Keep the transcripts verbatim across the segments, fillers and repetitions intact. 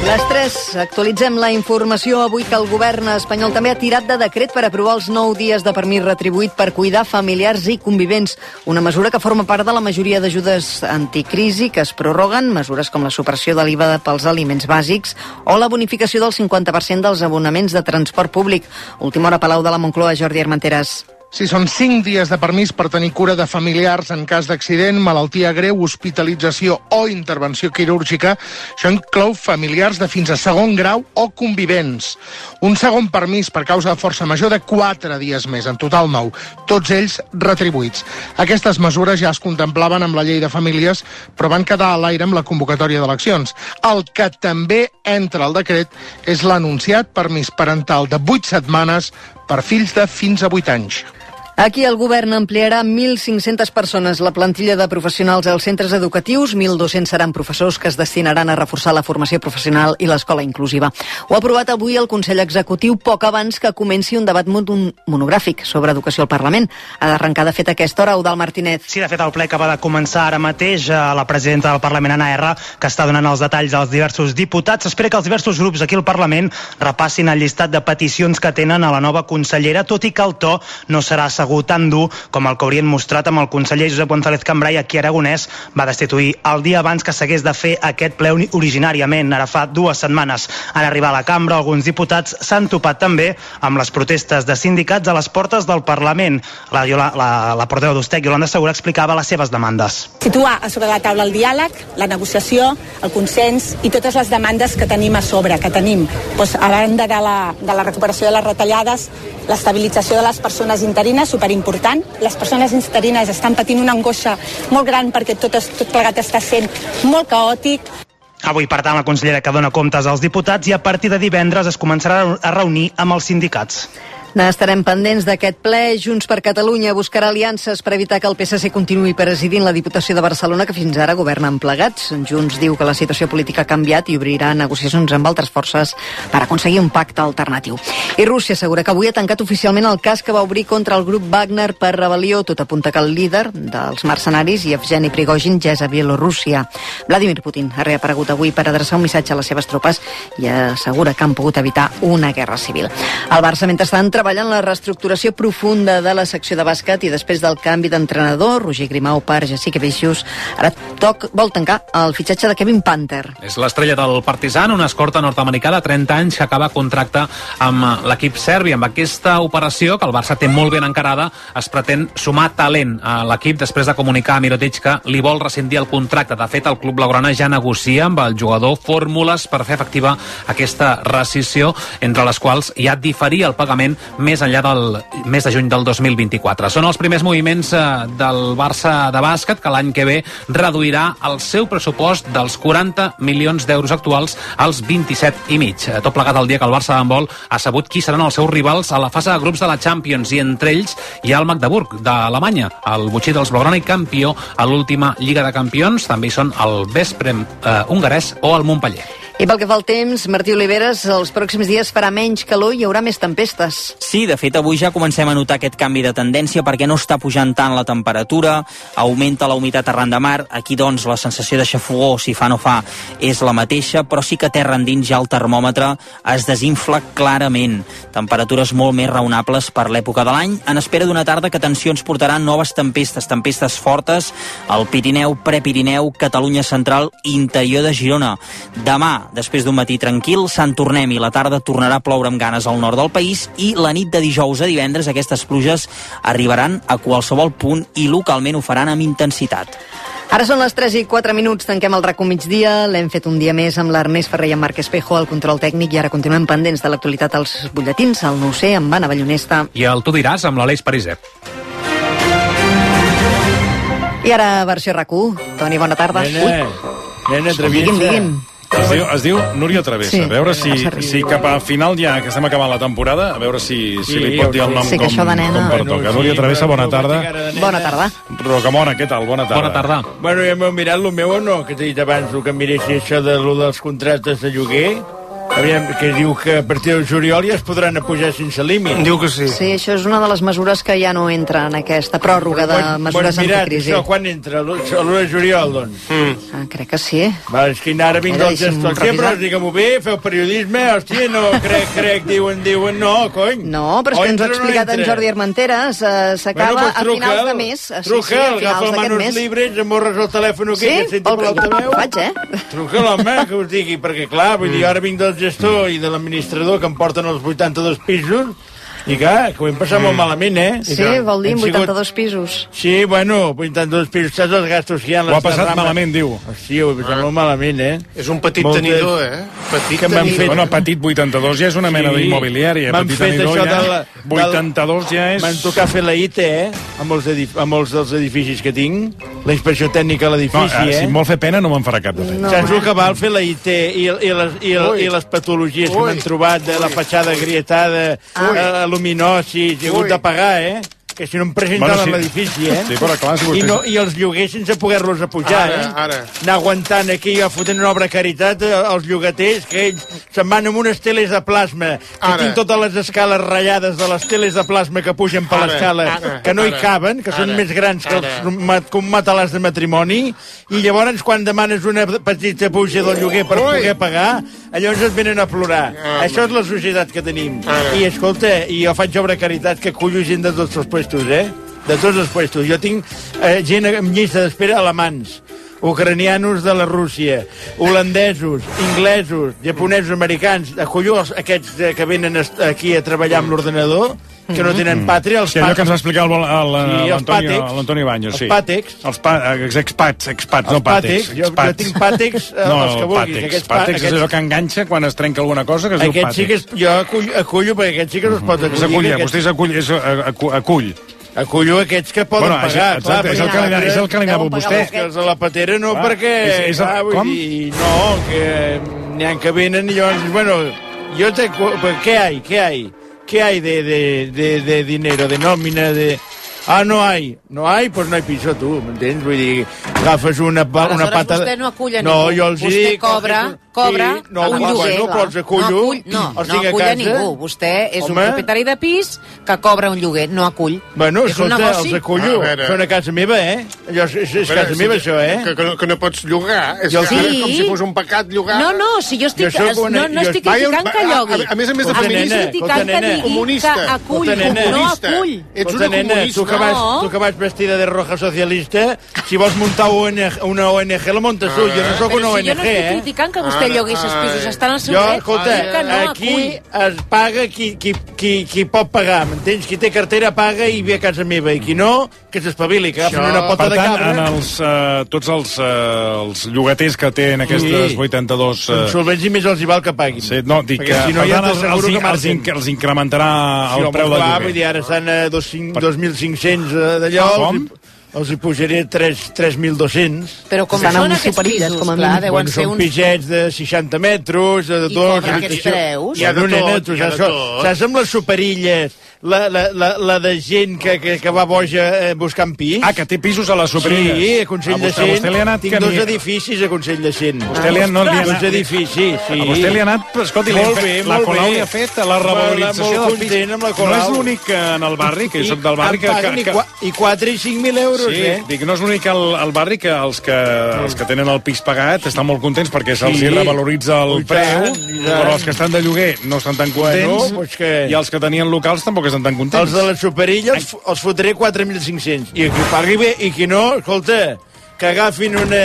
Les tres, actualitzem la informació avui que el govern espanyol també ha tirat de decret per aprovar els nou dies de permís retribuït per cuidar familiars i convivents. Una mesura que forma part de la majoria d'ajudes anticrisi que es prorroguen, mesures com la supressió de l'I V A pels aliments bàsics o la bonificació del cinquanta per cent dels abonaments de transport públic. Última hora, Palau de la Moncloa, Jordi Armenteres. Sí, són cinc dies de permís per tenir cura de familiars en cas d'accident, malaltia greu, hospitalització o intervenció quirúrgica. Això inclou familiars de fins a segon grau o convivents. Un segon permís per causa de força major de quatre dies més, en total nou, tots ells retribuïts. Aquestes mesures ja es contemplaven amb la llei de famílies, però van quedar a l'aire amb la convocatòria d'eleccions. El que també entra al decret és l'anunciat permís parental de vuit setmanes per fills de fins a vuit anys. Aquí el govern ampliarà mil cinc-centes persones la plantilla de professionals als centres educatius. mil dos-cents seran professors que es destinaran a reforçar la formació professional i l'escola inclusiva. Ho ha aprovat avui el Consell Executiu poc abans que comenci un debat monogràfic sobre educació al Parlament. Ha d'arrencar, de fet, a aquesta hora, Eudald Martínez. Sí, de fet, el ple acaba de començar ara mateix. La presidenta del Parlament, Anna R, que està donant els detalls als diversos diputats. S'espera que els diversos grups aquí al Parlament repassin el llistat de peticions que tenen a la nova consellera, tot i que el to no serà segur tan dur com el que haurien mostrat amb el conseller Josep González Cambray, a qui Aragonès va destituir el dia abans que s'hagués de fer aquest ple originàriament, ara fa dues setmanes. En arribar a la cambra, alguns diputats s'han topat també amb les protestes de sindicats a les portes del Parlament. La, la, la, la portaveu d'Ustec, Iolanda Segura, explicava les seves demandes. Situar a sobre la taula el diàleg, la negociació, el consens i totes les demandes que tenim a sobre, que tenim doncs, a banda de la, de la recuperació de les retallades, l'estabilització de les persones interines, superimportant. Les persones interines estan patint una angoixa molt gran perquè tot, tot plegat està sent molt caòtic. Avui, per tant, la consellera que dona comptes als diputats i a partir de divendres es començarà a reunir amb els sindicats. N'estarem pendents d'aquest ple. Junts per Catalunya buscarà aliances per evitar que el P S C continuï presidint la Diputació de Barcelona, que fins ara governen plegats. Junts diu que la situació política ha canviat i obrirà negociacions amb altres forces per aconseguir un pacte alternatiu. I Rússia assegura que avui ha tancat oficialment el cas que va obrir contra el grup Wagner per rebel·lió. Tot apunta que el líder dels mercenaris, Yevgeny Prigozhin, ja és a Bielorússia. Vladimir Putin ha reaparegut avui per adreçar un missatge a les seves tropes i assegura que han pogut evitar una guerra civil. El Barça, mentrestant, treballa en la reestructuració profunda de la secció de bàsquet i després del canvi d'entrenador, Roger Grimau per Jessica Vixius, ara toc vol tancar el fitxatge de Kevin Panther. És l'estrella del Partizan, una escorta nord-americà de trenta anys que acaba contracte amb l'equip serbi. Amb aquesta operació, que el Barça té molt ben encarada, es pretén sumar talent a l'equip després de comunicar a Mirotic que li vol rescindir el contracte. De fet, el club blaugrana ja negocia amb el jugador fórmules per fer efectiva aquesta rescissió, entre les quals ja diferir el pagament més enllà del mes de juny del dos mil vint-i-quatre. Són els primers moviments eh, del Barça de bàsquet, que l'any que ve reduirà el seu pressupost dels quaranta milions d'euros actuals als vint-i-set i mig. Eh, tot plegat el dia que el Barça d'handbol ha sabut qui seran els seus rivals a la fase de grups de la Champions, i entre ells hi ha el Magdeburg d'Alemanya, el botxí dels blaugrana i campió a l'última Lliga de Campions. També hi són el Vesprem eh, hongarès o el Montpeller. I pel que fa al temps, Martí Oliveres, els pròxims dies farà menys calor i hi haurà més tempestes. Sí, de fet, avui ja comencem a notar aquest canvi de tendència perquè no està pujant tant la temperatura, augmenta la humitat arran de mar. Aquí, doncs, la sensació de xafogor, si fa no fa, és la mateixa, però sí que terra endins ja el termòmetre es desinfla clarament. Temperatures molt més raonables per l'època de l'any, en espera d'una tarda que, atenció, ens portarà noves tempestes, tempestes fortes al Pirineu, Prepirineu, Catalunya Central i interior de Girona. Demà, després d'un matí tranquil, se'n tornem i la tarda tornarà a ploure amb ganes al nord del país, i la nit de dijous a divendres aquestes pluges arribaran a qualsevol punt i localment ho faran amb intensitat. Ara són les tres i quatre minuts, tanquem el RACO migdia, l'hem fet un dia més amb l'Ernest Ferrer i en Marc Espejo al control tècnic, i ara continuem pendents de l'actualitat als butlletins, al Nou C, amb Anna Ballonesta. I el Tu diràs, amb l'Aleix Pariser. I ara, versió RACO. Toni, bona tarda. Nena, nena, Traviesa. Digui'm, digui'm. Es diu, es diu Núria Travessa. Sí, a veure si, si cap a final ja, que estem acabant la temporada, a veure si, si sí, li pot dir el nom sí, com, de nena... com pertoca. Núria Travessa, bona tarda. Bona tarda. Rocamora, què tal? Bona tarda. Bona tarda. Bueno, ja m'heu mirat lo meu o no? Que t'he dit abans, el que mirés això de lo dels contractes de lloguer. Aviam, que diu que a partir del juliol ja es podran apujar sense límit. Diu que sí. Sí, això és una de les mesures que ja no entra en aquesta pròrroga de mesures bon, mirat, anticrisi. Això quan entra? L'u de juliol, doncs? Mm. Ah, crec que sí. Va, és que ara vinc dels gestors sempre, digue-m'ho bé, feu periodisme, hòstia, no, crec, crec, diuen, diuen, no, cony. No, però és que ens ho ha explicat en Jordi Armenteres, s'acaba bueno, pues, a finals de mes. Truca'l, agafa el manos libres, amorres el telèfon aquí, que et senti per l'altaveu. Faig, eh? Truca'l, home, que us digui, perquè clar, vull dir, ara vinc del gestor i de l'administrador que em porten els vuitanta-dos pisos, i clar, que ho hem passat molt malament, eh? Sí, vol dir vuitanta-dos pisos. Sí, bueno, vuitanta-dos pisos, saps els gastos que hi ha en les Ho ha passat malament, diu. Sí, ho he passat molt malament, eh? És un petit tenidor, eh? Petit tenidor. Bueno, petit vuitanta-dos ja és una mena d'immobiliària. Petit tenidor ja... vuitanta-dos ja és... M'han tocat fer la I T, eh? Amb els, amb els dels edificis que tinc. La inspecció tècnica a l'edifici, eh? Si em vol fer pena, no me'n farà cap de pena. Saps el que val fer la I T i, i, les, i, i les patologies que m'han trobat de la fatxada agrietada, luminosis, he hagut de pagar, eh? Que si no em presentaven bueno, sí. l'edifici, eh? Sí, però clar, si vostès... I, no, I els lloguers sense poder-los apujar, ara, eh? Ara. Anar aguantant aquí, fotent una obra de caritat, els llogaters, que ells se'n van amb unes teles de plasma, que ara. tinc totes les escales ratllades de les teles de plasma que pugen per l'escala, que no ara. hi caben, que ara. són més grans que, els, que un matalàs de matrimoni, i llavors quan demanes una petita puja del lloguer per Ui. poder pagar, llavors et venen a plorar. Ah, Això és la societat que tenim. Ara. I escolta, i jo faig obra de caritat que cullo gent de tots els puestos, eh? De tots els puestos. Jo tinc eh, gent amb llista d'espera alemans, ucranianos de la Rússia, holandesos, inglesos, japonesos, americans. Acollo els, aquests eh, que venen aquí a treballar amb l'ordenador, que no tenen pàtria, els sí, allò que ens va explicar l'Antoni Baños, sí. Els pàtecs. Els pa, expats, expats, no pàtecs. Jo, jo tinc pàtecs, eh, no, els que vulguis. Pàtecs, pàtecs és allò que enganxa quan es trenca alguna cosa, que es diu pàtecs. Sí que es, jo acullo, acullo, perquè aquests sí que no es pot acollir. Acull, vostè és acull, és acull. Acullo aquests que poden bueno, pagar, és, clar. És el que, li, és el que li anava a vostè. Els de la patera no, clar, perquè... És, és el, clar, vull com? Dir, no, que n'hi ha que venen i llavors, bueno, jo te... ¿Qué hay? ¿Qué hay? ¿Qué hay de, de, de, de dinero, de nómina, de...? Ah, no hay. No hay, pues no hay piso, tu, m'entens? Vull dir, agafes una, una pata... vostè no acull a no, ningú. Jo els vostè dic, cobra, cobra sí, no, un lloguer. No, però els acullo, no acull, no, els no acull a, a ningú. Vostè és Home. un propietari de pis que cobra un lloguer, no acull. Bueno, és escolta, un negoci. els acullo. A Són a casa meva, eh? Allò és, és, és casa meva, això, eh? Que, que, que no pots llogar. És sí. com si fos un pecat llogar. No, no, si jo estic... Jo una, no, no estic criticant que llogui. A, a més a més de feminista. Estic criticant que digui que acull, no acull. Ets una comunista. Tu que vas vestida de roja socialista, si vols muntar una O N G, la montes tu. Jo no sóc una O N G, eh? Però si jo no estic criticant que vostè llogui aquests pisos, estan al seu jo, dret. Escolta, no aquí es paga qui, qui, qui, qui pot pagar, m'entens? Qui té cartera paga i ve a casa meva, i qui no, que s'espavili, que agafen una pota de cabra. Per tant, en els, uh, tots els, uh, els llogaters que tenen aquestes sí. vuitanta-dos... Uh... Són solvents i més els hi val que paguin. Sí, no, dic que, si no, per ja tant, els, els, els, inc els incrementarà el sí, preu del lloguer. Vull dir, ara estan a dos mil cinc-cents d'allò... Com? Els hi pujaré tres mil dos-cents. Però com són aquests pisos, com a clar, deuen bueno, ser són uns... pisets de seixanta metres, de dos... I cobren aquests preus? Hi ha de tot, hi ha de tot. Saps amb les superilles, la, la, la, la de gent que, que, que va boja eh, buscant pis? Ah, que té pisos a les superilles. Sí, a Consell de Cent. Vostè li ha anat Tinc dos edificis a Consell de Cent. Vostè li ha, no, li ha anat... Dos edificis, sí. A vostè li ha anat... Escolti, molt bé, la Colau li ha fet la revalorització del pis. No és l'únic en el barri, que jo soc del barri... que I quatre i cinc mil euros, eh? Dic, no és l'únic al, al barri que els, que els que tenen el pis pagat estan molt contents perquè se'ls sí. revaloritza el preu, però els que estan de lloguer no estan tan contents, bueno, pues que... i els que tenien locals tampoc estan tan contents. Els de les superilles els, els fotré quatre mil cinc-cents. I qui pagui bé, i qui no, escolta, que agafin una...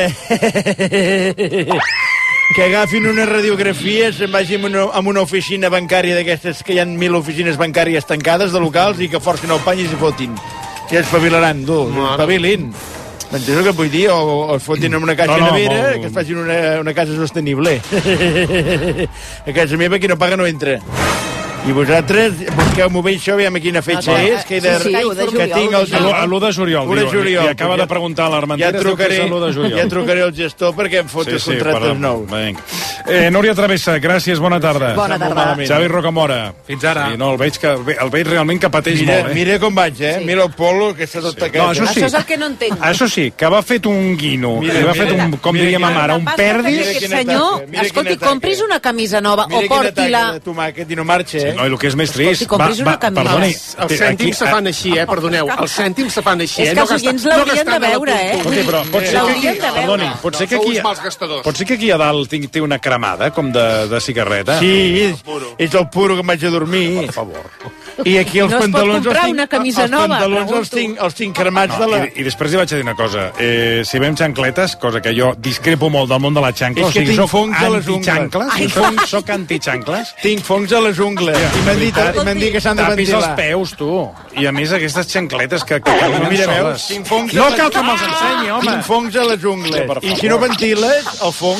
que agafin una radiografia, se'n vagi amb una, amb una oficina bancària d'aquestes, que hi ha mil oficines bancàries tancades de locals, i que forcin el pany i s'hi fotin. Ja espavilaran, tu, espavilin. M'entens el que vull dir? O, o es fotin en una caixa no, no, nevera, no, que es facin una, una casa sostenible. A casa meva qui no paga no entra. I vosaltres busqueu-m'ho bé això, aviam a quina fetge No, és, que, he de, sí, sí, u de que juliol, tinc u el... de juliol. A l'u de juliol, u de diu, juliol. i acaba de preguntar a l'Armenteres, ja trucaré, diu que és l'u de juliol. ja trucaré al gestor perquè em fot els contractes nous. Eh, Núria Travessa, gràcies, bona tarda. Bona tarda. Xavi Rocamora. Fins ara. Sí, no, el veig, que, el veig realment que pateix Mira, molt, eh? mira com vaig, eh? Sí. Mira el polo, que està tot tacat. No, això sí. Això és el que no entenc. Això sí, que va fet un guino, Mira, que va mira, fet un, com mira diríem a quina- mare, un El que passa perdis. és que Mira aquest quina senyor, taca, mira escolti, quina taca. compris una camisa nova Mira o quina porti-la... taca de tomàquet i no marxa, eh? No, i el que és més trist... Escolti, compris una camisa. Perdoni, Els cèntims se fan així, eh? Perdoneu, els cèntims se fan així, És eh? que els oients l'haurien de veure, eh? Escolti, però pot ser que L'haurien aquí... de veure. Perdoni, pot ser que Sou aquí... uns mals gastadors. Pot ser que aquí a dalt tingui- té una cremada, com de, de cigarreta? Sí, és, és el puro que em vaig a dormir. Per favor. I aquí els No es pot pantalons... comprar els tinc, una camisa els nova, pantalons els pregunto. tinc, els tinc cremats de la... I, I després li vaig a dir una cosa. Eh, si veiem xancletes, cosa que jo discrepo molt del món de la xancla, És que o sigui, tinc soc fongs a les ungles. anti-xancles, Ai, soc, soc anti-xancles. Tinc fongs a les ungles. I m'han dit, i m'han dit que s'han de Tapis els ventilar. peus, tu. I a més aquestes xancletes que, que caminen Mira, veus? soles. Tinc fongs No a les- cal que me'ls ensenyi, home. Tinc fongs a les ungles. Sí, per I favor. si no ventiles, el fong...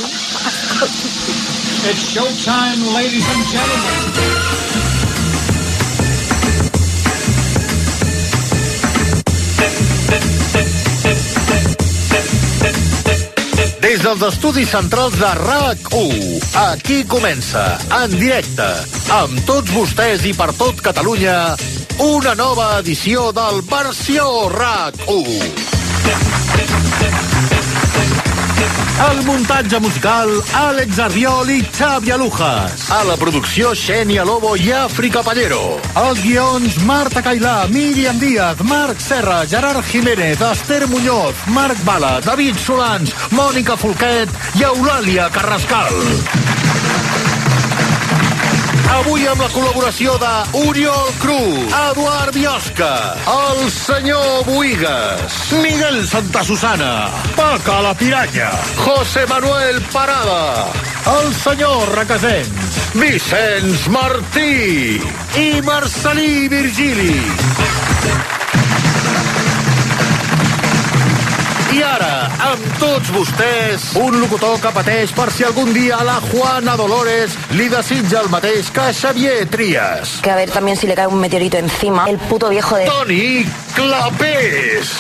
It's showtime, ladies and gentlemen. Des dels estudis centrals de R A C u, aquí comença, en directe, amb tots vostès i per tot Catalunya, una nova edició del Versió R A C u. El muntatge musical, Àlex Arbiol i Xavi Alujas. A la producció, Xènia Lobo i Àfrica Pallero. Els guions, Marta Cailà, Míriam Díaz, Marc Serra, Gerard Jiménez, Esther Muñoz, Marc Bala, David Solans, Mònica Folquet i Eulàlia Carrascal. Avui amb la col·laboració de Oriol Cruz, Eduard Biosca, el senyor Boigas, Miguel Santa Susana, Paca la Piranya, José Manuel Parada, el senyor Requesens, Vicenç Martí i Marcelí Virgili. I ara, amb tots vostès, un locutor que pateix per si algun dia la Juana Dolores li desitja el mateix que Xavier Trias. Que a ver también si le cae un meteorito encima. El puto viejo de... Toni Clapés.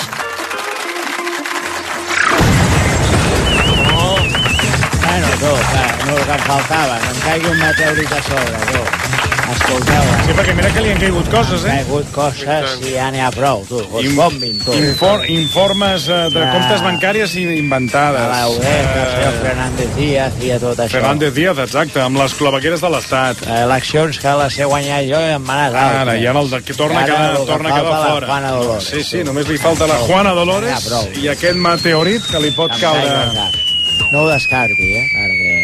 Bueno, tu, clar, no el que em faltava, que em caigui un meteorit a sobre, tu. Escolteu, eh? Sí, perquè mira que li han caigut coses, eh? Han caigut coses i ja n'hi ha prou, tu. Us In- bombin, tu. Infor, informes eh, de Ah. comptes bancàries i inventades. A l'Eudet, el senyor Fernández Díaz i a tot això. Fernández Díaz, exacte, amb les clavegueres de l'Estat. Eleccions que les he guanyat jo i em van anar Ara, ja el de, que torna a Ara quedar, el que torna a quedar falta la fora. Juana Dolores. Sí, sí, només li falta la Juana Dolores Ja, prou. i aquest meteorit que li pot Em caure. caigui al cap. No ho descarti, eh? Perquè...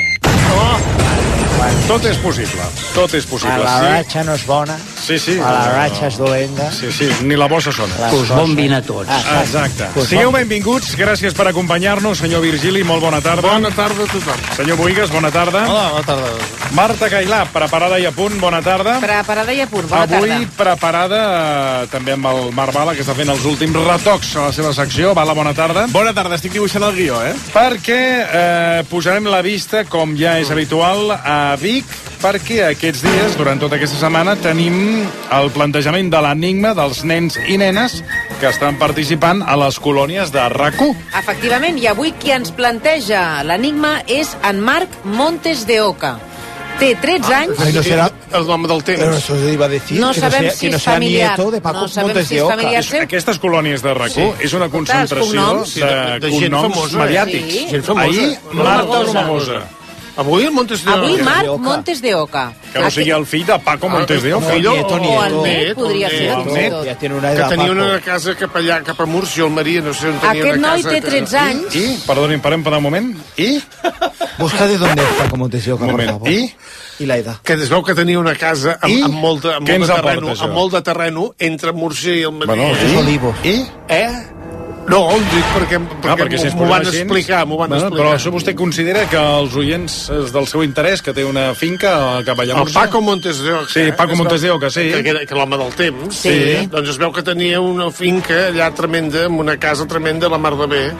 Tot és possible, tot és possible. A la sí. ratxa no és bona, Sí, sí. a la ratxa és dolenta. Sí, sí, ni la bossa sona. Les Que us bombin a tots. Ah, exacte. Que us Sigueu bombin. benvinguts, gràcies per acompanyar-nos. Senyor Virgili, molt bona tarda. Bona tarda a tothom. Senyor Boigas, bona tarda. Hola, bona tarda. Marta Cailà, preparada i a punt, bona tarda. Preparada i a punt. Bona Avui tarda. preparada eh, també amb el Marc Bala, que està fent els últims retocs a la seva secció. Bala, bona tarda. Bona tarda, estic dibuixant el guió, eh? Perquè eh, posarem la vista, com ja és habitual, a Vic, perquè aquests dies, durant tota aquesta setmana, tenim el plantejament de l'enigma dels nens i nenes que estan participant a les colònies de R A C u. Efectivament, i avui qui ens planteja l'enigma és en Marc Montes de Oca. Té tretze anys. Ai, no serà l'home del temps. Però això iba a decir No que sabem no sea, si que no és sea familiar. nieto de Paco No sabem Montes si de és Oca. familiar. És, aquestes colònies de R A C u Sí. és una Els concentració cognoms. de, Sí, de- de gent cognoms famosa. mediàtics. Sí. Gent famosa. Ahir, Marta Romagosa. Avui el Montes de Avui Oca. Marc Oca. Montes de Oca. Que no sigui el fill de Paco Montes de Oca. Fill o, Nieto, o, nieto. O el net, net, podria o el ser. net. fins i tot. Ja tiene una Que edad, tenia Paco. una casa cap allà, cap a Múrcia, al Maria, no sé on tenia Aquest una noi casa. té que- tretze anys. I, perdonin, parem per un moment. I, Busca de dónde es Paco Montes de Oca, un por moment. favor. I, I la edad. Que es veu que tenia una casa amb, I? amb, molt, de, amb, Què molt ens de aporta, terreno, això? amb molt de terreno entre Múrcia i el Maria. bueno, És i, Olivo. I, Eh? No, ho dic perquè, Ah, perquè, perquè si es m'ho posen van així... explicar, m'ho van bueno, explicar. Però això vostè considera que els oients és del seu interès, que té una finca cap allà a El Múrcia? Paco Montes de Oca. Sí, Paco es Montes veu- de Oca, sí. Que, que, era- que l'home del temps. Sí. Doncs es veu que tenia una finca allà tremenda, amb una casa tremenda a la mar de bé.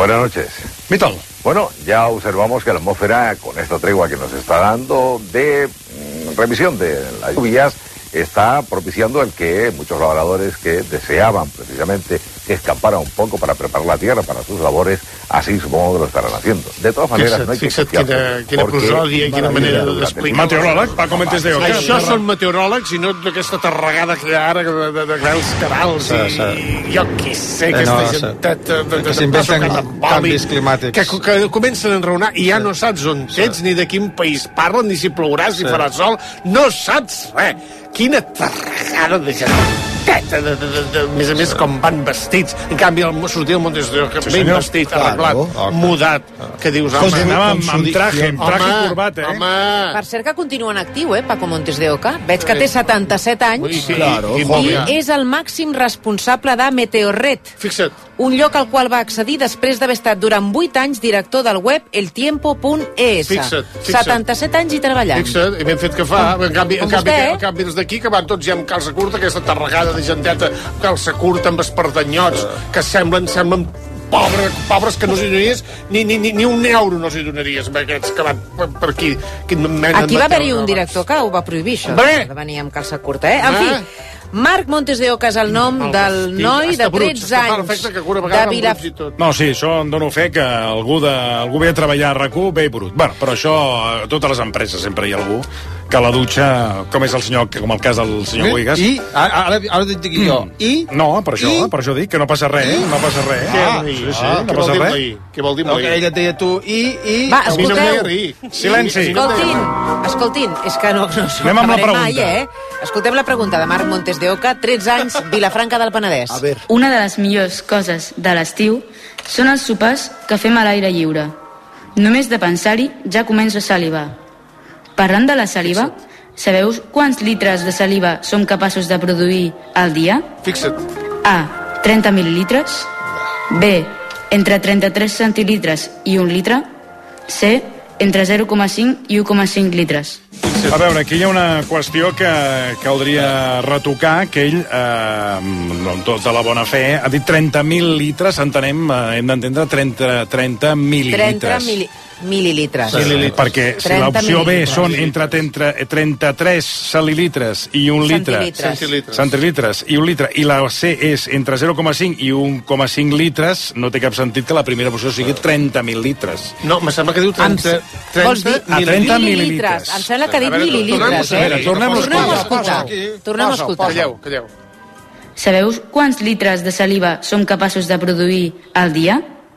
Buenas noches. Vital. Bueno, ya observamos que la atmósfera, con esta tregua que nos está dando de mm, revisión de las lluvias, está propiciando el que muchos labradores que deseaban precisamente que escapara un poco para preparar la tierra para sus labores, así supongo que lo estarán haciendo. De todas maneras, fixa't, no hay que fixa't quina, quina prosòdia i quina manera d'explicar. Meteoròleg, Paco Montes de Oca. Això són meteoròlegs i no d'aquesta tarregada que hi ha ara de, de, de grans canals sí, i, sí. i jo què sé, Eh, aquesta no, genteta de, de, que s'inventen canvis que, climàtics. que comencen a enraonar i ja no saps on ets, ni de quin país parlen, ni si plourà, si Sí. farà sol, no saps res. Quina tarregada de genteta. De, de, de, de, a més a més, com van vestits. En canvi, el sortir el Montes de Oca Sí, ben senyor. vestit, Claro, arreglat, ok. mudat, que dius, home... Escolta, anava amb, amb traje, amb traje i Home, corbata, eh? home... Per cert que continua en actiu, eh, Paco Montes de Oca. Veig que té setanta-set anys Ui, sí, Claro, i, joven. i és el màxim responsable de Meteorred, Fixa't, un lloc al qual va accedir després d'haver estat durant vuit anys director del web eltiempo punt es. Fixa't, fixa't. setanta-set anys i treballant. fixa't, i ben fet que fa. En canvi, en Com canvi, vostè, eh? en canvi des d'aquí, que van tots ja amb calça curta, aquesta tarregada de genteta, calça curta, amb espardanyots, que semblen, semblen pobre, pobres que no s'hi donaries ni, ni, ni, ni un euro no s'hi donaries amb aquests que van per, per aquí. Aquí va haver-hi un director que ho va prohibir, això, Bé. de venir amb calça curta, eh? En Eh? fi, Marc Montes de Oca és el nom El del vestit, noi de està brut, tretze està fa anys l'efecte que alguna de vegada amb Vilaf... bruts i tot. No, sí, això en dono fe que algú, de, algú ve a treballar a RAC u, ve brut. Bueno, però això, a totes les empreses sempre hi ha algú que a la dutxa, com és el senyor, com el cas del senyor Boigas... I, ara, ara, ara et dic jo, i... No, per això, I? per això dic que no passa res, no passa res. Què, Ah, rir? sí, sí, Ah, no què vol passa dir amb res. rir? Què vol dir amb No, que rir? ella et deia tu, i... i... Va, A mi no em escolteu. deia rir. Silenci. Escoltin, escoltin, és que no, no s'ho Anem amb la acabaré mai, pregunta. eh? Escoltem la pregunta de Marc Montes de Oca, tretze anys, Vilafranca del Penedès. A ver. Una de les millors coses de l'estiu són els sopars que fem a l'aire lliure. Només de pensar-hi ja començo a salivar. Parlant de la saliva, sabeu quants litres de saliva som capaços de produir al dia? Fixa't. A. trenta mil·lilitres. B. Entre trenta-tres centilitres i un litre. C. Entre zero coma cinc i u coma cinc litres. A veure, aquí hi ha una qüestió que caldria retocar, que ell, eh, amb tota la bona fe, ha dit trenta mil litres, entenem, eh, hem d'entendre trenta, trenta mil·lilitres. trenta mil, mil·lilitres. Sí, perquè si trenta l'opció B mil·lilitres. són entre, entre trenta-tres centilitres i un litre... Centilitres. Centilitres. Centilitres i un litre, i la C és entre zero coma cinc i un coma cinc litres, no té cap sentit que la primera opció sigui trenta mil litres. No, me sembla que diu trenta... Vols dir a trenta mil·lilitres? Em sembla que ha dit A veure, mil·lilitres, tornem-ho a eh? veure, tornem-ho a Tornem-ho a escoltar. escoltar. Tornem a escoltar. Calleu, calleu. Sabeu quants litres de saliva som capaços de produir al dia?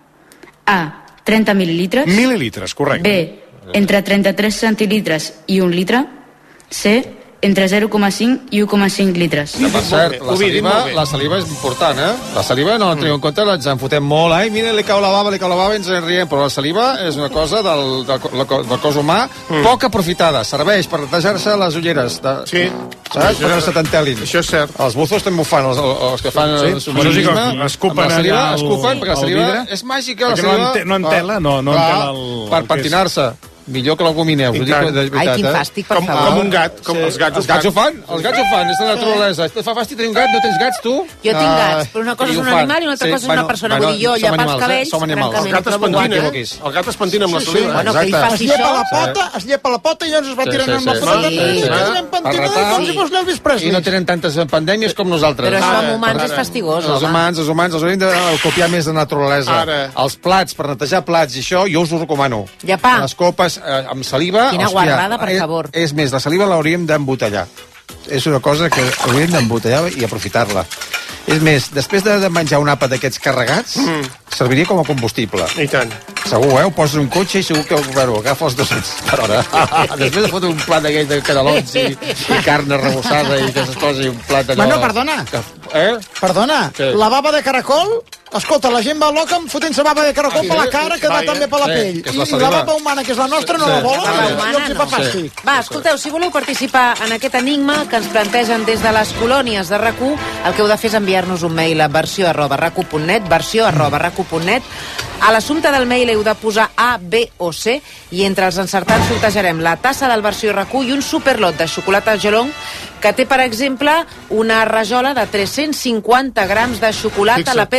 A. trenta mil·lilitres. Mil·lilitres, correcte. B. Entre trenta-tres centilitres i un litre. C. Entre zero coma cinc i u coma cinc litres. Que, per cert, la Ho he dit saliva, molt bé. la saliva és important, eh? La saliva no la teniu en compte, ens en fotem molt. Ai, mira, li cau la bava, li cau la bava, i ens en riem. Però la saliva és una cosa del, del, del, del cos humà mm. poc aprofitada. Serveix per netejar-se les ulleres. De, Sí. Saps? Per no se t'entelin. Això és cert. Els buzos també ho fan, els, els que fan Sí? el submarinisme. Això sí que escupen amb la saliva, allà el- escupen, perquè la el saliva vidre. és màgica. La Perquè no saliva, ente- no entela, no- no clar, entela el- Per el que és. pentinar-se. Millor que la gomineu, I ho dic tant. de veritat. Ai, quin eh? fàstic, per Com, favor. com un gat, com els gats. Els gats ho fan, els gats ho fan, és de la naturalesa. Et fa fàstic tenir un gat, no tens gats, tu? Jo tinc gats, però una cosa I és ho un fan. animal i una altra cosa és una persona. Vull dir, jo, som llepar els animals, eh? cabells, Som animals. El francament, gat es trobo pentina, guapo. el gat es pentina amb la Sí, sí, saliva. Bueno, que ell exacte. faci Es llepa això... la pota, es llepa la pota i llavors es va Sí, tirant sí, amb la sí, pota sí, i sí, sí. queden pentinades Per com si fos l'Elvis Presley. I no tenen tantes pandèmies com nosaltres. Però això amb Ara, humans ara. és fastigós, Els home. humans, els humans, els hauríem de copiar més de naturalesa. Ara. Els plats, per netejar plats i això, jo us ho recomano. Llepar. Les copes eh, amb saliva... Quina hòstia, guarrada, per és- favor. És més, la saliva l'hauríem d'embotellar. És una cosa que hauríem d'embotellar i aprofitar-la. És més, després de, de menjar un àpat d'aquests carregats, mm. serviria com a combustible. I tant. Segur, eh? Ho poses en un cotxe i segur que bueno, agafa els dos per hora. Després de fotre un plat d'aquells de canelons i, i carn arrebossada i aquestes coses i un plat allò... Bueno, perdona. Que, eh? Perdona, Què? la bava de caracol, escolta, la gent va loca amb fotent-se bava de caracol Ah, per la sí? cara, que va Sí, també per la sí, pell. que és I, la I la saliva. bava humana, que és la nostra, no Sí. la volen, La bava i humana, els hi fa no. fàstic. Va, escolteu, si voleu participar en aquest enigma que ens plantegen des de les colònies de RAC u, el que heu de fer és enviar-nos un mail a versió arroba rac u punt net, versió arroba rac u punt net. A l'assumpte del mail heu de posar A, B o C i entre els encertats sortejarem la tassa del versió RAC u i un superlot de xocolata Gelong que té, per exemple, una rajola de tres-cents cinquanta grams de xocolata, Fixa't. la Pedra Gelong,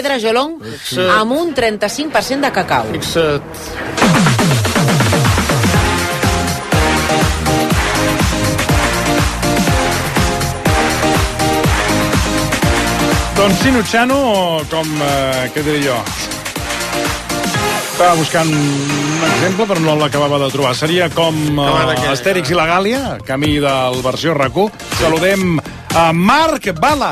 oolong amb un trenta-cinc per cent de cacau. Fixa't. Doncs Sinuchano, com, eh, què diré jo? Estava buscant un exemple, però no l'acabava de trobar. Seria com eh, Astèrix i la Gàlia, camí del versió R A C U. Saludem a Marc Bala.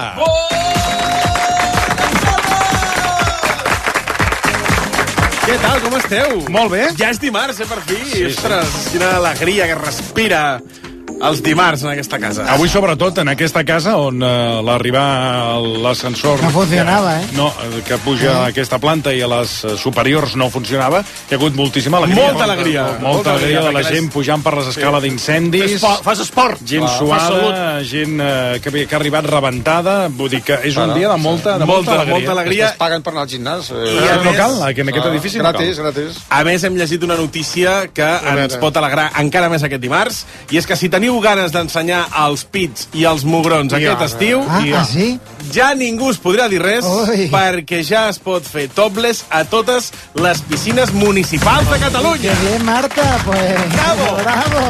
Què tal, com esteu? Molt bé. Ja és dimarts, eh, per fi. Sí, Ostres, sí. Quina alegria que respira els dimarts en aquesta casa. Avui, sobretot, en aquesta casa, on uh, l'arribar l'ascensor... No funcionava, eh? No, que puja a aquesta planta i a les superiors no funcionava. Hi ha hagut moltíssima alegria. Molta alegria. Molta, molta alegria de la gent pujant per les escales d'incendis. Fas esport. Gent suada, gent uh, que, que ha arribat rebentada. Vull dir que és un dia de molta, de molta, alegria. Molta alegria. Es paguen per anar al gimnàs. Eh, I no cal, que en aquest edifici no cal. Gratis, gratis. A més, hem llegit una notícia que ens pot alegrar encara més aquest dimarts, i és que si teniu ganes d'ensenyar els pits i els mugrons ja, aquest estiu, ah, ja, ah, sí? ja ningú us podrà dir res, Ui. perquè ja es pot fer topless a totes les piscines municipals de Catalunya. Que bien, Marta, pues... Bravo! Bravo!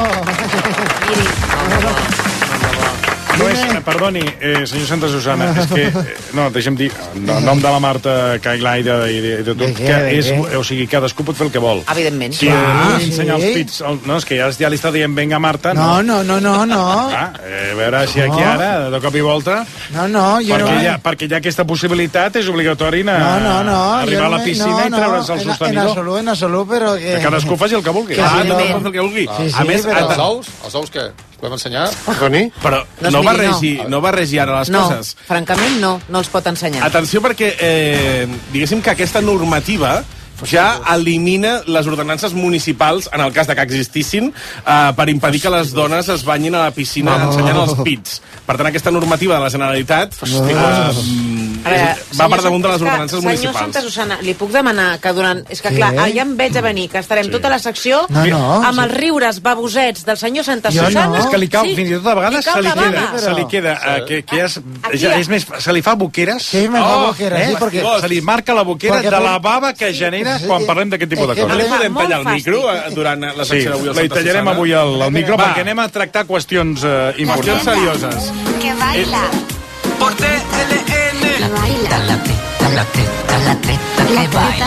No és, perdoni, eh, senyor Santa Susana, és que, eh, no, deixa'm dir, en nom de la Marta Cailà i de, i de, de tot, que és, o sigui, cadascú pot fer el que vol. Evidentment. Si ah, ensenyar els pits, no, és que ja, ja li està dient, venga, Marta. No, no, no, no, no. Ah, eh, a veure si aquí ara, de cop i volta... No, no, jo perquè no... Ja, perquè ja aquesta possibilitat és obligatori a, no, no, no, arribar a la piscina no, no, i treure's el sostenidor. En absolut, en absolut, però... Que, que cadascú faci el que vulgui. Que ah, no, no, el que vulgui. Sí, sí, a més, però... els ous, els ous què? Podem ensenyar? Toni? Però no, no, barregi, no. no barregi ara les no, coses. No, francament no, no els pot ensenyar. Atenció perquè, eh, diguéssim que aquesta normativa ja elimina les ordenances municipals, en el cas de que existissin, eh, per impedir que les dones es banyin a la piscina no. ensenyant els pits. Per tant, aquesta normativa de la Generalitat no. eh, veure, va per damunt de les ordenances senyor municipals. Santa Susana, li puc demanar que durant... És que, clar, sí. ja em veig a venir, que estarem sí. tota la secció no, no, amb sí. els riures babosets del senyor Santa jo Susana. No. És que li cau, sí. fins i tot a vegades se li baba. queda, però... se li queda, uh, que, que ja, és, ja és més... Se li fa boqueres. Sí, me fa oh, boqueres, eh? sí, perquè... Se li marca la boquera perquè de la bava que genera sí. quan parlem d'aquest tipus de coses. No li podem tallar el micro durant la secció d'avui al Santa Susana? Sí, li tallarem avui el, el micro Va. perquè anem a tractar qüestions uh, importants. Qüestions serioses. Que baila. Por T L N. La baila. La teta, la teta, la teta que baila.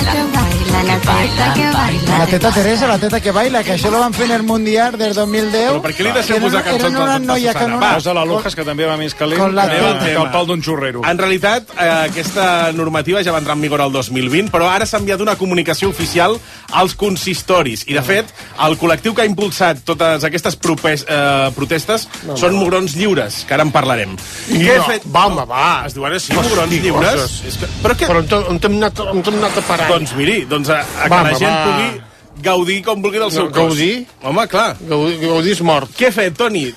La teta que baila. La teta Teresa, la teta que baila, que això lo van fer en el Mundial del dos mil deu. Però per què li deixem posar cançons del Santa Susana? Va, posa la Lujas, que també va més calent que el pal d'un xurrero. En realitat, eh, aquesta normativa ja va entrar en vigor el dos mil vint, però ara s'ha enviat una comunicació oficial als consistoris. I, de fet, el col·lectiu que ha impulsat totes aquestes propes, eh, protestes no, són Mugrons Lliures, que ara en parlarem. I Què no, he fet? Va, home, va. Es diuen així, Mugrons Lliures? És que, però que... Però on t'hem anat, anat a parar? Doncs miri, doncs a, a va, que la gent va. pugui gaudir com vulgui del seu no, cos. Gaudir? Home, clar. Gaudir, gaudir és mort. Què he fet, Toni?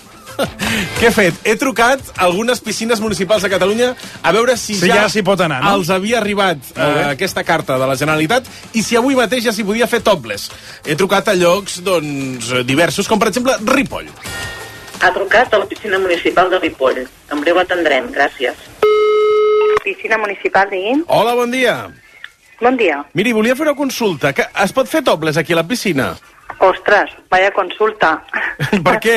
Què he fet? He trucat a algunes piscines municipals de Catalunya a veure si sí, ja, ja s'hi pot anar, no? els havia arribat uh, aquesta carta de la Generalitat i si avui mateix ja s'hi podia fer topless. He trucat a llocs doncs, diversos, com per exemple Ripoll. Ha trucat a la piscina municipal de Ripoll. En breu atendrem, gràcies. Piscina municipal, digui'm. Hola, bon dia. Bon dia. Miri, volia fer una consulta. Que es pot fer topless aquí a la piscina? Ostres, vaya consulta. Per què?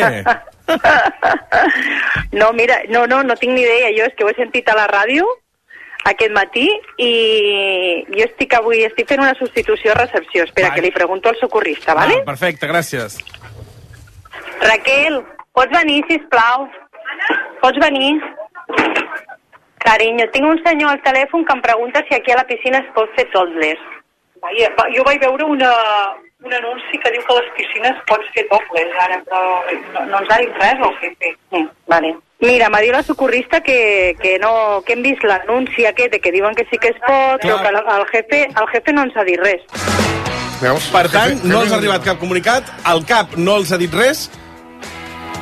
No, mira, no, no, no tinc ni idea. Jo és que ho he sentit a la ràdio aquest matí i jo estic avui, estic fent una substitució a recepció. Espera, Vai. que li pregunto al socorrista, vale? Ah, perfecte, gràcies. Raquel, pots venir, sisplau? Pots venir? Carinyo, tinc un senyor al telèfon que em pregunta si aquí a la piscina es pot fer topless. Vaja, jo vaig veure una, un anunci que diu que a les piscines pots fer topless, ara, però no, no ens ha dit res el jefe. Mm, vale. Mira, m'ha dit la socorrista que, que, no, que hem vist l'anunci aquest de que diuen que sí que es pot, Clar. però que el, el, jefe, el jefe no ens ha dit res. Veus? Per tant, no els ha arribat cap comunicat, el cap no els ha dit res,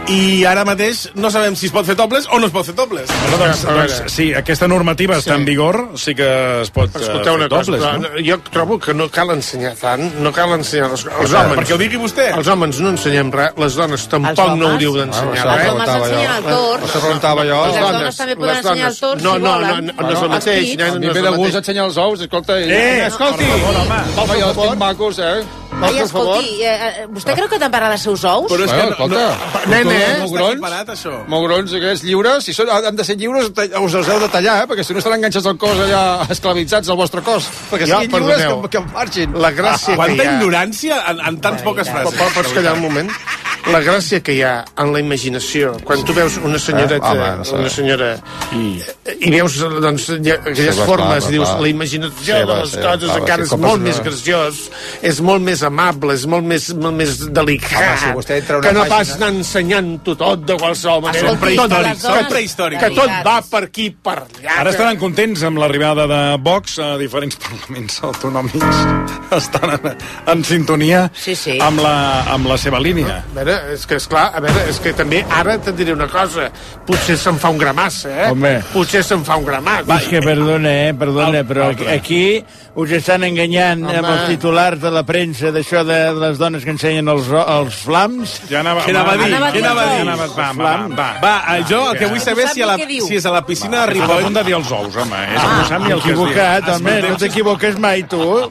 i ara mateix no sabem si es pot fer topless o no es pot fer topless. Bueno, doncs, doncs, sí, aquesta normativa sí. està en vigor, sí que es pot Escolteu fer una cosa, topless, no? Jo trobo que no cal ensenyar tant, no cal ensenyar les, els Ah, homes. perquè ho digui vostè. Els homes no ensenyem res, les dones tampoc no hauríeu d'ensenyar Els res. homes ensenyen el tors. Això preguntava jo. I les dones també poden ensenyar el tors, no, si no, volen. no, no, no és el mateix. Pits. No, A mi no ve és de el gust mateix. ensenyar els ous, escolta. Eh, escolti! per favor, home. Home, jo estic macos, eh? Ai, escolti, eh, vostè creu que te'n parla dels seus ous? Però és que Bueno, no, escolta, no, Nene, no, eh? no està Mogrons? equiparat, això. Mogrons aquests lliures, si són, han de ser lliures, us els heu de tallar, eh? Perquè si no estaran enganxats al cos allà esclavitzats al vostre cos. Perquè Ja, siguin lliures, perdoneu. que, que marxin. La gràcia que Quanta hi ha... ignorància en, en tan poques frases. Po- Pots callar un moment? La gràcia que hi ha en la imaginació, quan tu veus una senyoreta, Eh, home, no sé. una senyora, i, i veus doncs, hi ha aquelles Sí, va, formes, clar, i dius, clar. la imaginació Sí, de va, les sí, coses va, va, encara sí, és com molt és una- més graciós, és molt més amable, és molt més, molt més delicat, Home, si vostè entra a una que no pàgina- pas anar ensenyant-ho tot de qualsevol manera. Escolti, prehistòrics, les dones- són prehistòrics. Que tot va per aquí, per allà. Ara estaran contents amb l'arribada de Vox a diferents parlaments autonòmics. Estan en, en sintonia Sí, sí. amb la, amb la seva línia. A veure, és que, esclar, a veure, és que també ara et diré una cosa. Potser se'n fa un gramassa, eh? Home. Potser se'n fa un gramassa. És que perdona, eh, perdona, però altre. aquí us estan enganyant Home. amb els titulars de la premsa d'això de les dones que ensenyen els, els flams. Ja anava, Què anava a dir? Anava a Què dir anava a els dir? Anava, va, va, va. Va, eh, jo el que vull saber és si, a la, Sap què diu? si és a la piscina de Ripoll. Ripoll. On de dir els ous, home. És que no sap ni el que es diu. Equivocat, home, no t'equivoques mai, tu.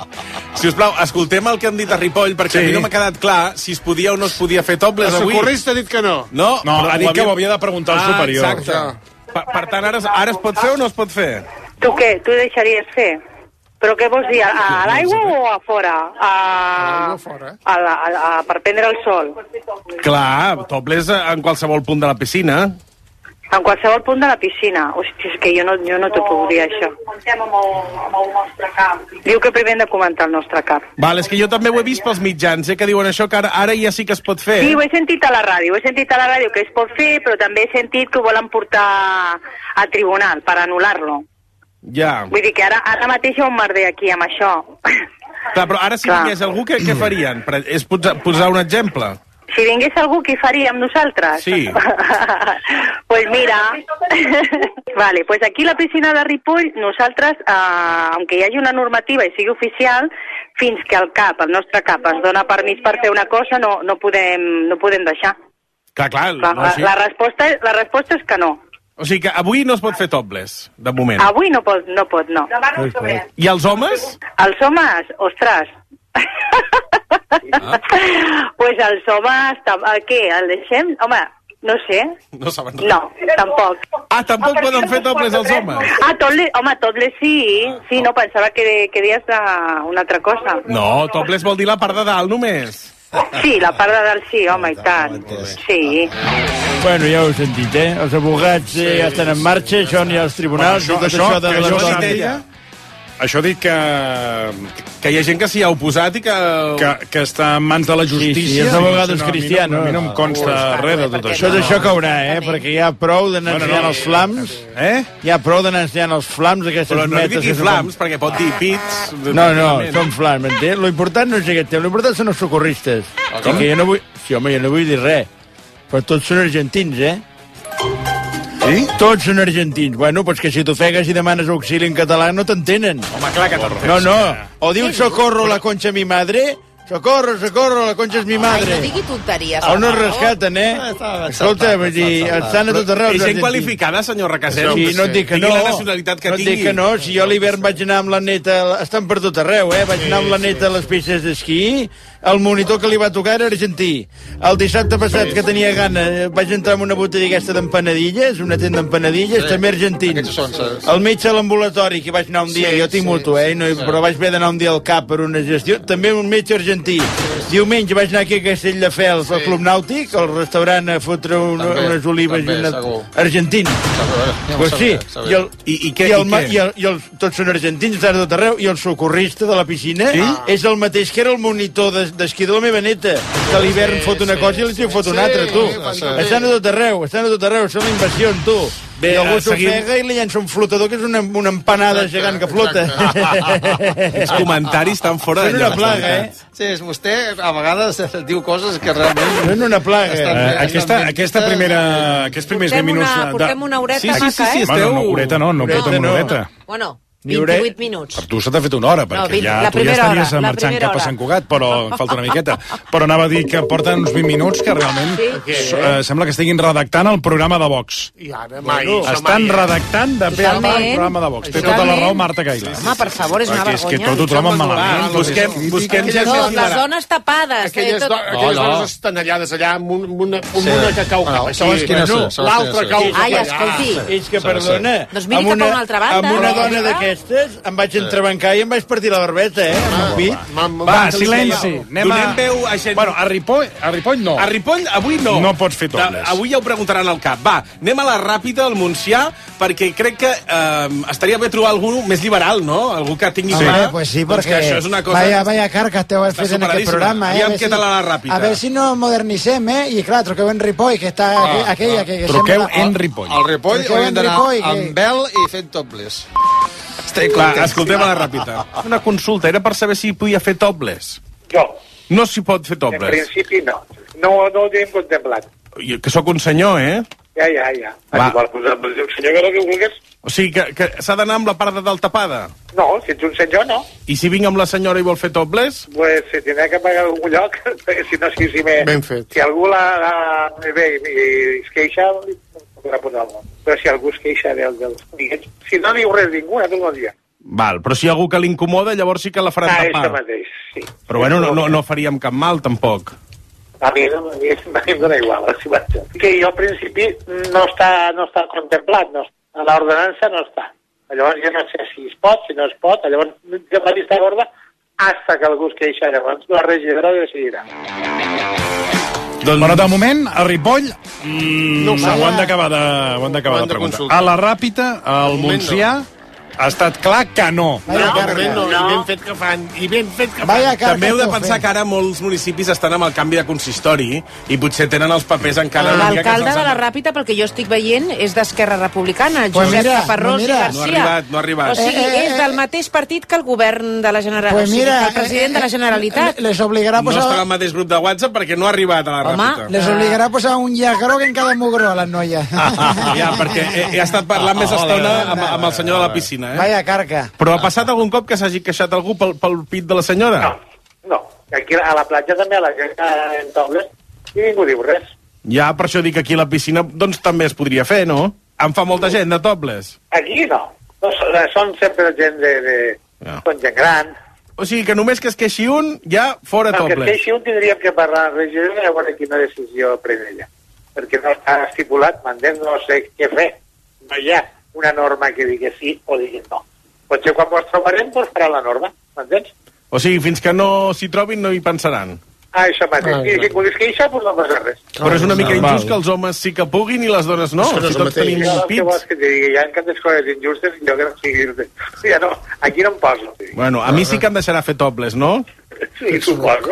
Si us plau, escoltem el que han dit a Ripoll, perquè Sí. a mi no m'ha quedat clar si es podia o no es podia fer El topless avui. socorrista ha dit que no. No, No, però ha dit que havia- ho havia de preguntar al ah, superior. Exacte. Per, per tant, ara, ara es pot fer o no es pot fer? Tu què? Tu deixaries fer? Però què vols dir? A, a l'aigua o a fora? A, l'aigua fora. a, la, a, a, per prendre el sol? Clar, topless en qualsevol punt de la piscina. En qualsevol punt de la piscina. Hosti, és que jo no, jo no t'ho puc dir, això. Comencem amb el, amb el nostre camp. Diu que primer hem de comentar el nostre cap. Val, és que jo també ho he vist pels mitjans, eh, que diuen això, que ara, ara ja sí que es pot fer. Sí, ho he sentit a la ràdio, ho he sentit a la ràdio que es pot fer, però també he sentit que ho volen portar a tribunal per anul·lar-lo. Ja. Vull dir que ara, ara mateix hi ha un merder aquí amb això. Clar, però ara si Clar. vingués algú, què, què farien? Per- És posar, posar un exemple. Si vingués algú, què faria amb nosaltres? Sí. Pues mira, vale, pues aquí a la piscina de Ripoll, nosaltres, eh, aunque hi hagi una normativa i sigui oficial, fins que el CAP, el nostre CAP, ens dona permís per fer una cosa, no, no, podem, no podem deixar. Clar, clar. La, No, la, sí. la, resposta, la resposta és que no. O sigui que avui no es pot fer topless, de moment. Avui no pot, no pot, no. Demà no ho sabrem. I els homes? Els homes, ostres. Ah. Pues els homes, tam- eh, què, el deixem? Home, no sé. No saben res. No, tampoc. Ah, tampoc poden fer topless els homes? Ah, topless, home, topless sí. Sí, no, pensava que, que dies de una altra cosa. No, topless vol dir la part de dalt només. Sí, la part de dalt sí, home, i tant. Sí. Bueno, ja ho heu sentit, eh? Els abogats eh, ja estan en marxa, això n'hi ha als tribunals, Bueno, i tot això- això, de que les jo dones. sàpiga, Això dic que, Que hi ha gent que s'hi ha oposat i que... que, que està en mans de la justícia. Sí, sí, és abogado No, a mi no- cristiano. A mi no em consta res de tot això. Tot això caurà, eh? Perquè hi ha prou d'anar Bueno, ensenyant no. els flams. Eh? Hi ha prou d'anar ensenyant els flams, aquestes Però no metes. digui que se flams, perquè pot dir pits... No, no, són flams, m'entens? Lo important no és aquest tema, lo important són els socorristes. Ah, Com? Que jo no vull... Sí, home, jo no vull dir res. Però tots són argentins, eh? Sí? Tots són argentins. Bueno, doncs que si t'ofegues i demanes auxili en català no t'entenen. Home, clar que t'entens. No, no. O dius socorro la concha mi madre... Socorro, socorro, la concha és mi Ai, madre. no digui tonteries. O no es per favor. rescaten, eh? Escolta, vull dir, estan a tot arreu. És els gent argentins. qualificada, senyor Requesens. Sí, no et dic que no. Tingui la nacionalitat que no et tingui. dic que no. Si jo a l'hivern vaig anar amb la neta... Estan per tot arreu, eh? Vaig anar amb la neta a les pistes d'esquí. El monitor que li va tocar era argentí. El dissabte passat, que tenia gana, vaig entrar en una botiga aquesta d'empanadilles, una tenda d'empanadilles, Sí. també argentins. Aquests són, sí. El metge a l'ambulatori, que vaig anar un dia, Sí, jo tinc sí, mutu, eh? No, sí. però vaig haver d'anar un dia al cap per una gestió. També un metge argentí. Diumenge vaig anar aquí a Castelldefels, al Club Nàutic, al restaurant, a fotre un, També, unes olives també, i una... segur. Argentins. Ja ho Pues sí, sabia, sabia. i, el, I, i, què, i, el, i ma- què? i, el, i el, tots són argentins, estan a tot arreu, i el socorrista de la piscina Sí? és el mateix que era el monitor de d'esquí de la meva neta, que a l'hivern fot una cosa i a l'estiu fot una altra, tu. Estan a tot arreu, estan a tot arreu, són invasions, tu. Bé, I algú s'ofega i li llença un flotador que és una, una empanada gegant que flota. Els comentaris estan fora de lloc. Són una plaga, eh? Sí, és vostè a vegades diu coses que realment... Són una plaga. Uh, aquesta, aquesta primera... Aquests primers vint minuts... Una, portem una horeta sí, sí, maca, sí, sí, eh? Bueno, no, horeta no, no, no portem una horeta. Bueno, vint-i-vuit minuts. Per tu se t'ha fet una hora, perquè no, vint, ja, tu ja estaries hora, marxant cap a Sant Cugat, però falta una miqueta. Però anava a dir que porten uns vint minuts que realment sí. eh, sembla que estiguin redactant el programa de Vox. I ara, mai, bueno, estan mai. redactant de pe a mà el programa de Vox. Té tota la raó Marta Cailà. Home, per favor, és una vergonya. És que tot ho troben malament. Busquem, busquem no, les dones tapades. Aquelles, tot... do, aquelles dones estanellades allà amb, un, amb una, amb sí. una que cau cap així. L'altra cau cap allà. Ai, escolti. És que, perdona, doncs miri cap a una altra banda. Amb una dona d'aquestes em vaig entrebancar i em vaig partir la barbeta, eh? Amb un pit. Va, silenci. Donem veu a gent... Bueno, a Ripoll, a Ripoll no. A Ripoll avui no. No pots fer topless. Avui ja ho preguntaran al cap. Va, anem a la ràpida, al Montsià, perquè crec que eh, estaria bé trobar algú més liberal, ¿no? Algú que tingui... Sí, clar, pues sí, porque doncs això és una cosa... vaya, vaya carcas te vas a fer en aquest programa, eh? Aviam què tal a la ràpida. A ver si nos modernicem, eh? I clar, truqueu en Ripoll, que està ah, aquella que... que truqueu sembla... en Ripoll. Al Ripoll hauríem d'anar amb vel i fent topless. Estic clar, escoltem a la ràpida. Una consulta, era per saber si podia fer topless. No. No s'hi pot fer topless. En principi no. No, no ho tenim contemplat. Que sóc un senyor, eh? Ja, ja, ja. Va. El senyor que no que vulguis... O sigui, que, que s'ha d'anar amb la part de dalt tapada? No, si ets un senyor, no. I si vinc amb la senyora i vol fer topless? Pues se tindrà que pagar algun lloc, si no, si, si, me, ben fet. Si algú la, la ve i, i es queixa, podrà posar el nom. Però si algú es queixa del, dels clients, si no diu res ningú, no el dia. Val, però si hi ha algú que l'incomoda, llavors sí que la faran ah, tapar. Ah, això mateix, sí. Però bueno, no, no, no faríem cap mal, tampoc. A mi, a mi, a mi em dona igual, si vaig. Que jo, al principi, no està, no està contemplat, no, a l'ordenança no està. Llavors jo no sé si es pot, si no es pot, llavors la llista gorda hasta que algú es queixa, llavors la regidora decidirà. Doncs... Però de moment, a Ripoll, mm, no ho han d'acabar de, ho han d'acabar de preguntar. A la Ràpita, al Montsià, ha estat clar que no. No, no, no, i ben fet que fan, i ben fet que fan. També heu de pensar que ara molts municipis estan amb el canvi de consistori i potser tenen els papers encara... L'alcalde de la Ràpita, pel que jo estic veient, és d'Esquerra Republicana, pues Josep mira, Caparrós mira. i Garcia. No ha arribat, no ha arribat. O sigui, és del mateix partit que el govern de la Generalitat, pues mira, o sigui, el president de la Generalitat. Les obligarà a posar... No està al mateix grup de WhatsApp perquè no ha arribat a la Home, Ràpita. Les obligarà a posar un llaç groc en cada mugró a les noies. Ja, perquè he, he estat parlant més estona amb, amb el senyor de la piscina, eh? Vaya carca. Però ha passat algun cop que s'hagi queixat algú pel, pel pit de la senyora? No, no. Aquí a la platja també a la gent en tobles i ningú diu res. Ja, per això dic que aquí a la piscina doncs també es podria fer, no? En fa molta gent de topless? Aquí no. no són sempre gent de... de... Ja. Són gent gran. O sigui que només que es queixi un, ja fora no, topless. Que es queixi un tindríem que parlar amb la regidora i a veure quina decisió pren ella. Perquè no està estipulat, m'entens, no sé què fer. No hi ha una norma que digui sí o digui no. Potser quan ens trobarem, doncs farà la norma, m'entens? O sigui, fins que no s'hi trobin no hi pensaran. Ah, això mateix. Ah, I si vulguis queixar, doncs no passa res. Però és una mica injust que els homes sí que puguin i les dones no. no si tots tenim un pits. Vols que te digui? Hi ha tantes coses injustes i jo que no sigui... Ja no, aquí no em poso. Bueno, a mi sí que em deixarà fer topless, no? Sí, suposo.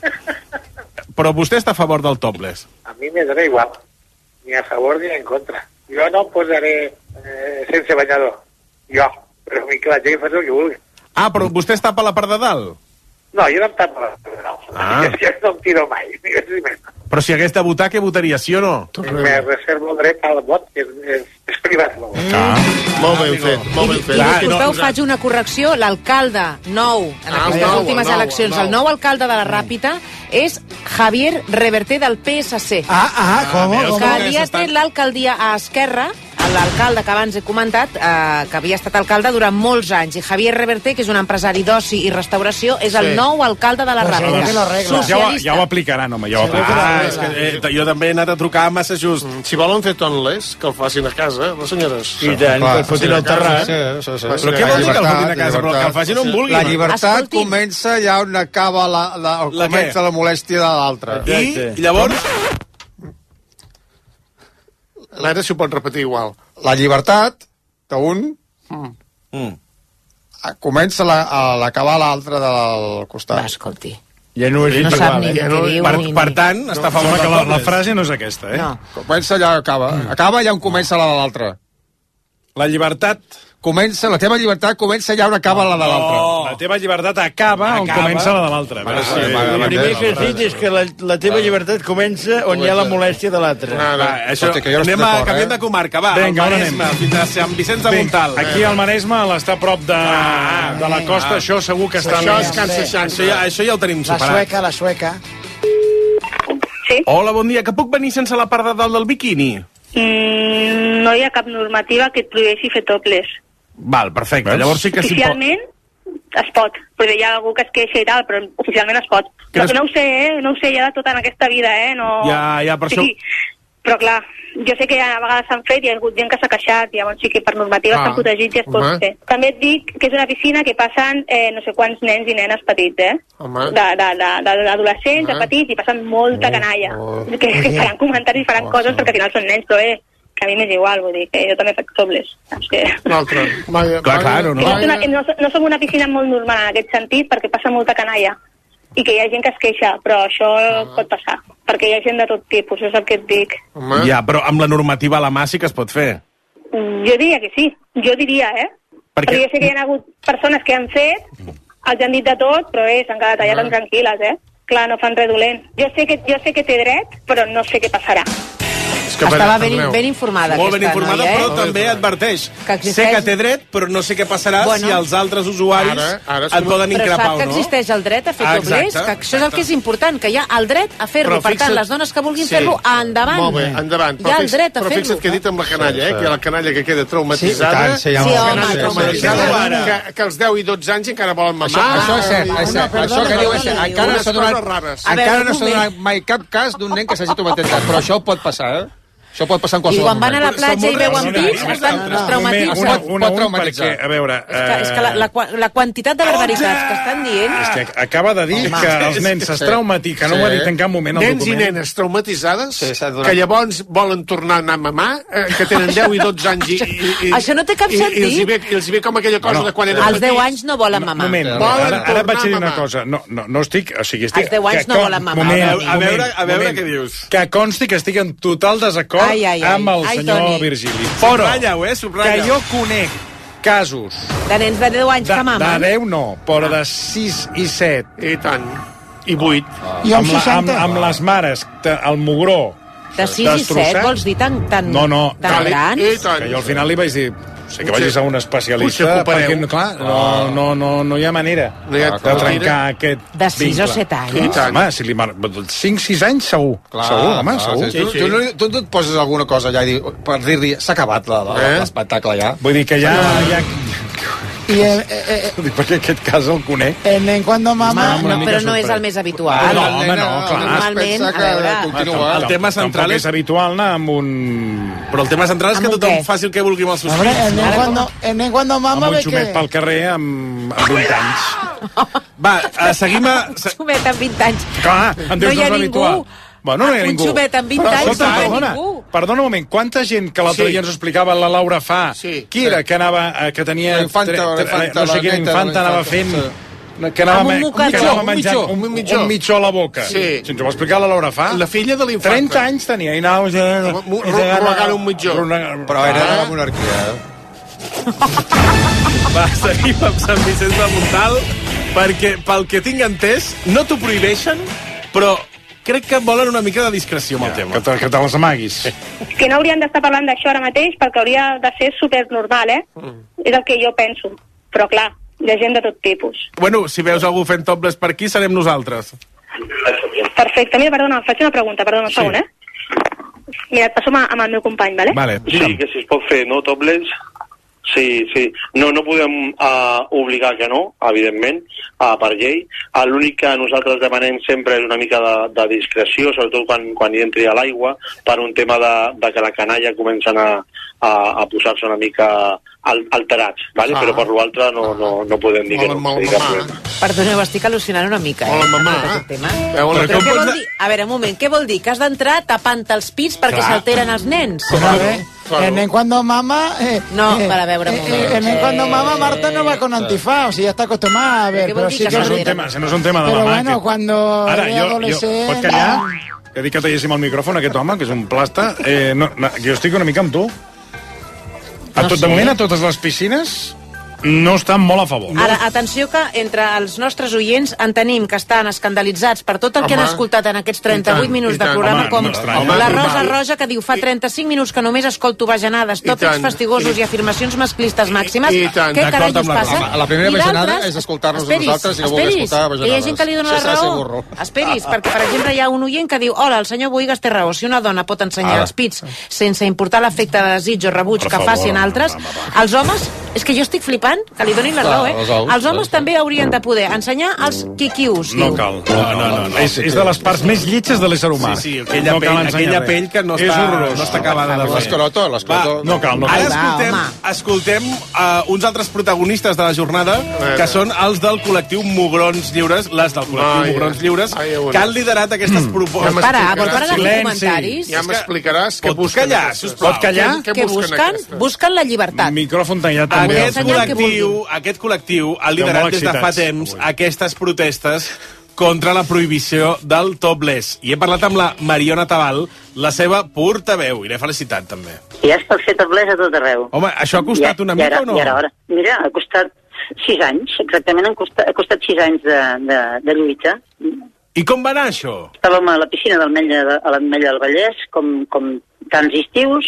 Però vostè està a favor del topless? A mi me dona igual. Ni a favor ni en contra. Jo no em posaré eh, sense banyador. Jo. Però a mi que la gent fa el que vulgui. Ah, però vostè es tapa la part de dalt? No, jo no em tapo la part de dalt. Ah. És que no em tiro mai. Però si hagués de votar, què votaria, sí o no? Me reservo el dret al vot, que és, és, és privat. No? Ah. Molt ben fet, molt ben fet. I disculpeu, faig una correcció. L'alcalde nou, en ah, aquestes nou, últimes nou, eleccions, nou. el nou alcalde de la Ràpita és Javier Reverté del P S C. Ah, ah, com? Que havia tret l'alcaldia a Esquerra, l'alcalde que abans he comentat, eh, que havia estat alcalde durant molts anys, i Javier Reverté, que és un empresari d'oci i restauració, és el sí. nou alcalde de la Ràpita. Ja ho, ja ho aplicaran, home, ja ho aplicaran. Ah, és que, eh, jo també he anat a trucar a massa just. Mm, si volen fer tonless, que el facin a casa, les senyores. I tant, que el fotin al terrat. Sí, sí, sí. Però què vol dir que el fotin a casa? Però que el facin on vulgui. La llibertat comença ja on acaba la, la, la comença la molèstia de l'altre. I llavors... L'Ara s'ho pot repetir igual. La llibertat d'un mm. Mm. comença la, a l'acabar l'altre del costat. Va, escolti. Ja no és No igual, sap ni eh? què Ja diu. Per, ni- per tant, ni- està a favor No, de que la, la topless. frase no és aquesta, eh? No. Comença allà, acaba. Acaba allà on comença la de l'altre. La llibertat... Comença, la teva llibertat comença allà on acaba la de l'altre. No, la teva llibertat acaba, on Acaba. comença la de l'altre. Vale, sí, El vale, primer vale, que has vale. dit és que la, la teva llibertat comença on hi ha la molèstia de l'altre. Va, això, Hòstia, que jo no estic anem a, d'acord, canviem eh? de comarca, va. Vinga, al on Maresme, anem? fins a Sant Vicenç de Vinga, Montal. aquí al Maresme, l'està a prop de, de la costa, Ah. això segur que està... Això és Can seixanta. Això ja, això ja ho tenim La superat. sueca, la sueca. Sí? Hola, bon dia. Que puc venir sense la part de dalt del biquini? Mm, no hi ha cap normativa que et prohibeixi fer topless. Val, perfecte. Llavors sí que s'hi pot... Oficialment es pot, però hi ha algú que es queixa i tal, però oficialment es pot. Però Creus- no ho sé, eh? No ho sé ja de tot en aquesta vida, eh? No... Ja, ja, per sí, això- sí. Però clar, jo sé que a vegades s'han fet i hi ha hagut gent que s'ha queixat, i llavors sí que per normativa Ah, estan protegits i es pot home. fer. També et dic que és una piscina que passen eh, no sé quants nens i nenes petits, eh? Home. De- de- de- de- D'adolescents, de Home. petits, i passen molta canalla. oh. Que, que faran comentaris i faran coses perquè al final són nens, però eh, que a mi m'és igual, vull dir, que jo també faig topless. Saps que... L'altre. Vaja, Clar, claro, Que no? no, és una, no, no som una piscina molt normal en aquest sentit perquè passa molta canalla i que hi ha gent que es queixa, però això Ah. pot passar, perquè hi ha gent de tot tipus, és el que et dic. Home. Ja, però amb la normativa a la mà sí que es pot fer. Mm, Jo diria que sí, jo diria, eh? Per Perquè què? jo sé que hi ha hagut persones que han fet, els han dit de tot, però eh, s'han quedat allà tan tranquil·les, eh? Clar, no fan res dolent. Jo sé que, jo sé que té dret, però no sé què passarà. que Estava ben, perdoneu. ben informada Molt ben aquesta informada, noia, eh? però també adverteix. Que existeix- Sé que té dret, però no sé què passarà Bueno. si els altres usuaris Ara- ara et som- poden Però increpar sap o que no. existeix el dret a fer Ah, topless, exacte, que això és el que és important, que hi ha el dret a fer-lo. Però Per tant, fixa't- les dones que vulguin Sí. fer-lo, endavant. Molt bé, endavant. Hi ha el fix- dret a però fer-lo. fixa't que he dit amb la canalla, eh? Que hi ha la canalla que queda traumatitzada. Sí, i tant, sí, ja Sí, m'ho- home, sí, sí, traumatitzada, sí, sí. ara. Que, que als deu i dotze anys encara volen mamar. Això, això és cert, I- és cert. perdona, Això que diu és cert. perdona, Encara no unes s'ha donat, coses rares. A veure, encara un no s'ha moment. donat mai cap cas d'un nen que s'hagi traumatitzat, però això pot passar, eh? Això pot passar en I qualsevol quan van a la moment. platja i veuen Una, pits, una, estan una, un moment, traumatitzats. una, Pot- una, pot un, traumatitzar. perquè, a veure... És que, és que la, la, qua- la quantitat de barbaritats que estan dient... És que acaba de dir Home. que els nens Sí. es traumatitzen, que no Sí. ho ha dit en cap moment el Nens i document. nenes traumatitzades Sí, s'ha donat- que llavors volen tornar a anar a mamar, eh, que tenen deu i dotze anys i, i, i, Això no té cap i, i, els hi sentit. ve, i els hi ve com aquella cosa Bueno, de quan eren Als deu petits. anys no volen mamar. Un moment, Volen ara, ara tornar vaig a dir a una mamar. cosa. No, no, no estic... O sigui, estic Els deu anys que no con- volen mamar. Moment, A veure, a veure, a veure moment. què dius. Que consti que estic en total desacord Ai, ai, ai. amb el Ai, senyor Toni. Virgili. Però Subratlla-ho, eh? Subratlla. que jo conec casos De nens de deu anys de, que de mamen. deu no, però de sis i set I tant. I vuit. I amb amb, la, amb, seixanta. amb les mares, te- el mugró De sis i set, vols dir tan, tan, No, no, tan que- grans? I tant. que jo al final li vaig dir sé que vagis a un especialista Potser coopereu. perquè, clar, no, no, no, no hi ha manera No hi ha- de trencar aquest De sis vincle. o set anys? I tant. Home, si li mar... cinc sis anys segur. Clar, segur, home, clar, segur. sí, tu, tu, no- tu, no et poses alguna cosa allà i dius, per dir-li, s'ha acabat la- la- Eh? l'espectacle ja. Vull dir que ja... ja... I el, eh, Dic, perquè aquest cas el conec. el nen cuando mama... Home, no, però no és el més habitual. No, home, no, clar. Normalment, a veure... Continua. El tema central Tampoc és... és habitual anar amb un... Però el tema central és que Amb un tothom què? faci el que vulgui amb els seus Hombre, fills. el nen cuando, el nen cuando amb mama un ve xumet que... pel carrer amb, amb vint anys. Va, eh, seguim a... se- Xumet amb vint anys. Clar, em No dius, hi ha no és ningú. habitual. Bueno, no hi ha Un ningú. xumet amb vint Però, anys escolta, no hi ha perdona, ningú. perdona un moment, quanta gent que l'altre Sí. dia ens explicava la Laura fa, Sí. qui era que anava, eh, que tenia... La infanta, tre- la tre- infanta, no sé la quina neta, infanta la anava infanta, fent... sí. Que anava, Amb un me- mocador. que anava Un menjant mitjó, un mitjó. un mitjó a la boca. Sí. Si ens ho va explicar la Laura fa. La filla de l'infanta. trenta anys tenia i anava... Ro- Regala un mitjó. Però era de la monarquia, eh? Va, seguim amb Sant Vicenç de Montal, perquè, pel que tinc entès, no t'ho prohibeixen, però crec que volen una mica de discreció amb el tema. Que te, que te les amaguis. És que no haurien d'estar parlant d'això ara mateix perquè hauria de ser supernormal, eh? Mm. És el que jo penso. Però clar, hi ha gent de tot tipus. Bueno, si veus algú fent topless per aquí, serem nosaltres. Perfecte. Mira, perdona, faig una pregunta, perdona un Sí. segon, eh? Mira, et passo amb, amb el meu company, vale? Vale. Sí, que si es pot fer, no, topless? Sí, sí. No, no podem uh, obligar que no, evidentment, uh, per llei. Uh, L'únic que nosaltres demanem sempre és una mica de, de discreció, sobretot quan, quan hi entri a l'aigua, per un tema de, de que la canalla comencen a, a, a posar-se una mica al, alterats, ¿vale? Ah. Però per l'altre no, no, no podem dir que no. Volen no hi ha cap mamar. problema. Perdoneu, estic al·lucinant una mica, eh? Hola, mamà. amb aquest tema. Veuen la Però què pots vol de- dir? A veure, un moment, què vol dir? Que has d'entrar tapant els pits perquè Clar. s'alteren els nens? A veure, Claro. El nen cuando mama... Eh, no, eh, para veure eh, eh, el nen cuando mama, Marta no va con antifaz, o sigui, ja està acostumada a ver, però sí que... No és un tema, no és un tema de però mamà. bueno, que... cuando Ara, era jo, adolescent... Jo, pot callar? Que dic que talléssim el micròfon, aquest home, que és un plasta. Eh, no, no, jo estic una mica amb tu. A tot, de moment, a totes les piscines... no estan molt a favor. Ara, atenció que entre els nostres oients en tenim que estan escandalitzats per tot el que home, han escoltat en aquests trenta-vuit minuts de programa, home, com no la Rosa Roja, que diu fa trenta-cinc minuts que només escolto bajanades, tòpics fastigosos i afirmacions masclistes màximes. I tant. Què carai us passa? La, la primera bajanada és escoltar-nos a nosaltres i no voler escoltar bajanades. Hi ha gent que li dona la raó. Esperis, perquè, per exemple, hi ha un oient que diu: hola, el senyor Boigas té raó. Si una dona pot ensenyar els pits sense importar l'efecte de desig o rebuig que facin altres, els homes, és que jo estic flipant que li donin la raó, eh? Els homes també haurien de poder ensenyar els quiquius. No cal. No, no, no, no. És, és de les parts més lletges de l'ésser humà. Sí, sí, aquella, no pell, aquella pell que no està, no està acabada de fer. L'escroto, l'escroto. No cal, no cal. Ara escoltem, escoltem uh, uns altres protagonistes de la jornada, que són els del col·lectiu Mugrons Lliures, les del col·lectiu Ai, Mugrons Lliures, ai, que han liderat aquestes propostes. Ja para, vol parar els comentaris? Ja m'explicaràs què Pot busquen. callar, sisplau. Pot callar? Què busquen? Busquen la llibertat. Micròfon tallat també. Aquest col·lectiu, aquest col·lectiu ha liderat des de fa temps aquestes protestes contra la prohibició del topless. I he parlat amb la Mariona Tabal, la seva portaveu, i l'he felicitat també. Ja es pot fer topless a tot arreu. Home, això ha costat ja, una ja mica era, o no? Ja era hora. Mira, ha costat sis anys, exactament, ha costat, ha costat sis anys de, de, de lluita. I com va anar això? Estàvem a la piscina del Metlla, a l'Ametlla del Vallès, com, com tants estius,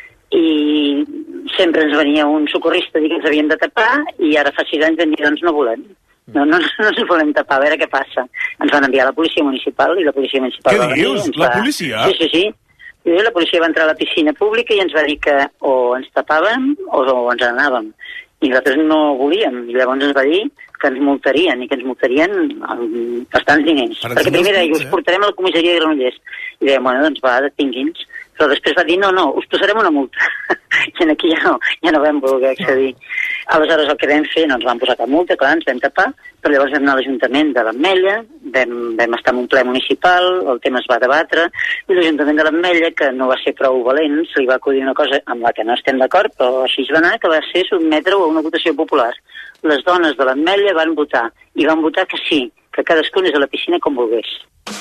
i sempre ens venia un socorrista a dir que ens havíem de tapar, i ara fa sis anys vam dir, doncs no volem. No, no, no ens volem tapar, a veure què passa. Ens van enviar a la policia municipal, i la policia municipal Què va venir. dius? La policia? Sí, sí, sí. I la policia va entrar a la piscina pública i ens va dir que o ens tapàvem o, o ens anàvem. I nosaltres no volíem, i llavors ens va dir que ens multarien, i que ens multarien amb bastants diners. Per Perquè primer deia, eh? us portarem a la comissaria de Granollers. I dèiem, bueno, doncs va, detingui'ns. Però després va dir, no, no, us posarem una multa. I aquí ja no, ja no vam voler accedir. Aleshores el que vam fer, no ens vam posar cap multa, clar, ens vam tapar, però llavors vam anar a l'Ajuntament de l'Ametlla, vam, vam estar en un ple municipal, el tema es va debatre, i l'Ajuntament de l'Ametlla, que no va ser prou valent, se li va acudir una cosa amb la que no estem d'acord, però així va anar, que va ser sotmetre-ho a una votació popular. Les dones de l'Ametlla van votar, i van votar que sí, que cadascun és a la piscina com volgués.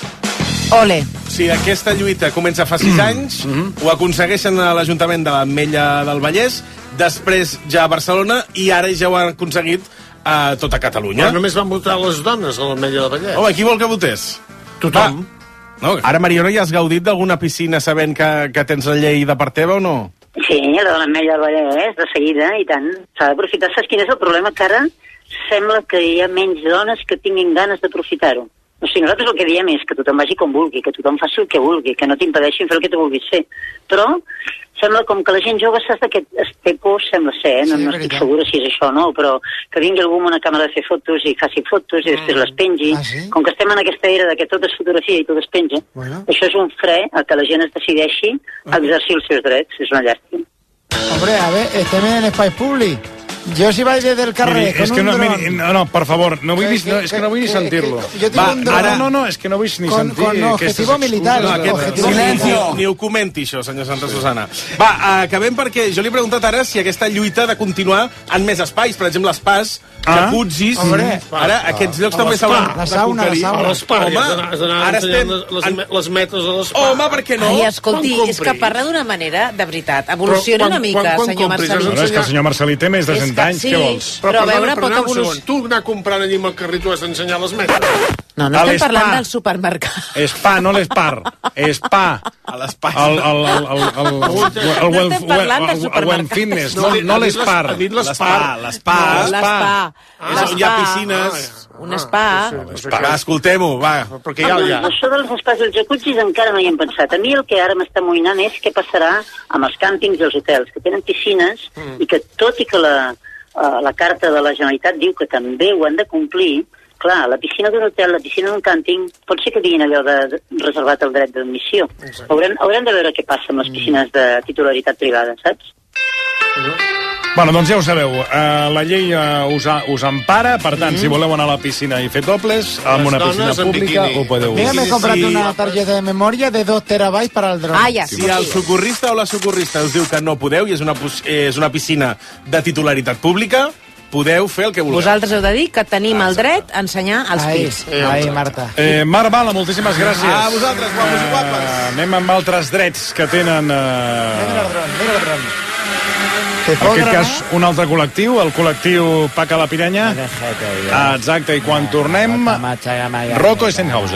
Ole. Si aquesta lluita comença fa sis anys, ho aconsegueixen a l'Ajuntament de l'Ametlla del Vallès, després ja a Barcelona, i ara ja ho han aconseguit a tota Catalunya. Però només van votar les dones a l'Ametlla del Vallès. Home, qui vol que votés? Tothom. No, ara, Mariona, ja has gaudit d'alguna piscina sabent que, que tens la llei de part teva o no? Sí, la de l'Ametlla del Vallès, de seguida, i tant. S'ha d'aprofitar. Saps quin és el problema? Que ara sembla que hi ha menys dones que tinguin ganes d'aprofitar-ho. O sigui, nosaltres el que diem és que tothom vagi com vulgui, que tothom faci el que vulgui, que no t'impedeixin fer el que tu vulguis fer. Però sembla com que la gent jove saps que es té por, sembla ser, eh? no, sí, no estic segura si és això o no, però que vingui algú amb una càmera de fer fotos i faci fotos i després les pengi. Ah, sí? Com que estem en aquesta era de que tot es fotografia i tot es penja, bueno. Això és un fre a que la gent es decideixi a exercir els seus drets. És una llàstima. Hombre, a ver, estem en espai públic. Jo si vaig des del carrer miri, con és que un no, dron... miri, no, no, per favor, no vull, que, que, no, és que no vull ni sentir-lo. Va, ara no, no, és que no vull ni con, sentir... Con objetivo militar. No, aquest, objetivo silencio. militar. Ni, ni ho comenti, això, senyor Santa Susana. Va, acabem perquè jo li he preguntat ara si aquesta lluita ha de continuar en més espais, per exemple, l'Espàs, Ah, Jacuzzis... hombre. Ara, aquests llocs també s'hauran La sauna, la sauna. A l'espai, Home, has d'anar ara ensenyant estem... les, les, les metes de l'espai. Home, per què no? Ai, escolti, és que parla d'una manera, de veritat, evoluciona una mica, senyor Marcelí. No, és que el senyor Marcelí té més de És cent que anys, sí, què vols? però a veure, pot evolucionar. evolucionar. Tu anar comprant allí amb el carrito has d'ensenyar les metes. No, no A estem l'Spa. parlant del supermercat. Spa, no l'Espar. Spa. A l'espai. El, el, el, el, el, el, el, No estem parlant del el, el supermercat. Fitness, no, no l'Espar. Ha dit l'Espar. L'Espa. L'Spa. Ah, on hi ha piscines. Un spa. Va, escoltem-ho, va. Perquè ja, ja. Això dels espais dels jacuzzis encara no hi hem pensat. A mi el que ara m'està amoïnant és què passarà amb els càmpings i els hotels, que tenen piscines mm. i que tot i que la, uh, la carta de la Generalitat diu que també ho han de complir, clar, la piscina d'un hotel, la piscina d'un càmping, pot ser que diguin allò de, de reservat el dret d'admissió. Haurem, haurem de veure què passa amb les piscines de titularitat privada, saps? Mm. Bueno, doncs ja ho sabeu, uh, la llei uh, us, ha, us empara, per tant, mm. si voleu anar a la piscina i fer dobles, amb una piscina pública ho podeu... Mira, me he comprado sí. una tarjeta de memoria de dos terabytes para el dron. Ah, ja, sí. Si el socorrista o la socorrista us diu que no podeu i és una, és una piscina de titularitat pública, podeu fer el que vulgueu. Vosaltres heu de dir que tenim el dret a ensenyar els Ai, pits. ai, Marta. Eh, Marc Bala, moltíssimes gràcies. A vosaltres, guapos i guapes. Uh, anem amb altres drets que tenen... Uh... Mira el dron, mira el dron. En aquest cas, un altre col·lectiu, el col·lectiu Paca la Piranya. Ah, exacte, i quan tornem, Rocco Eisenhauser.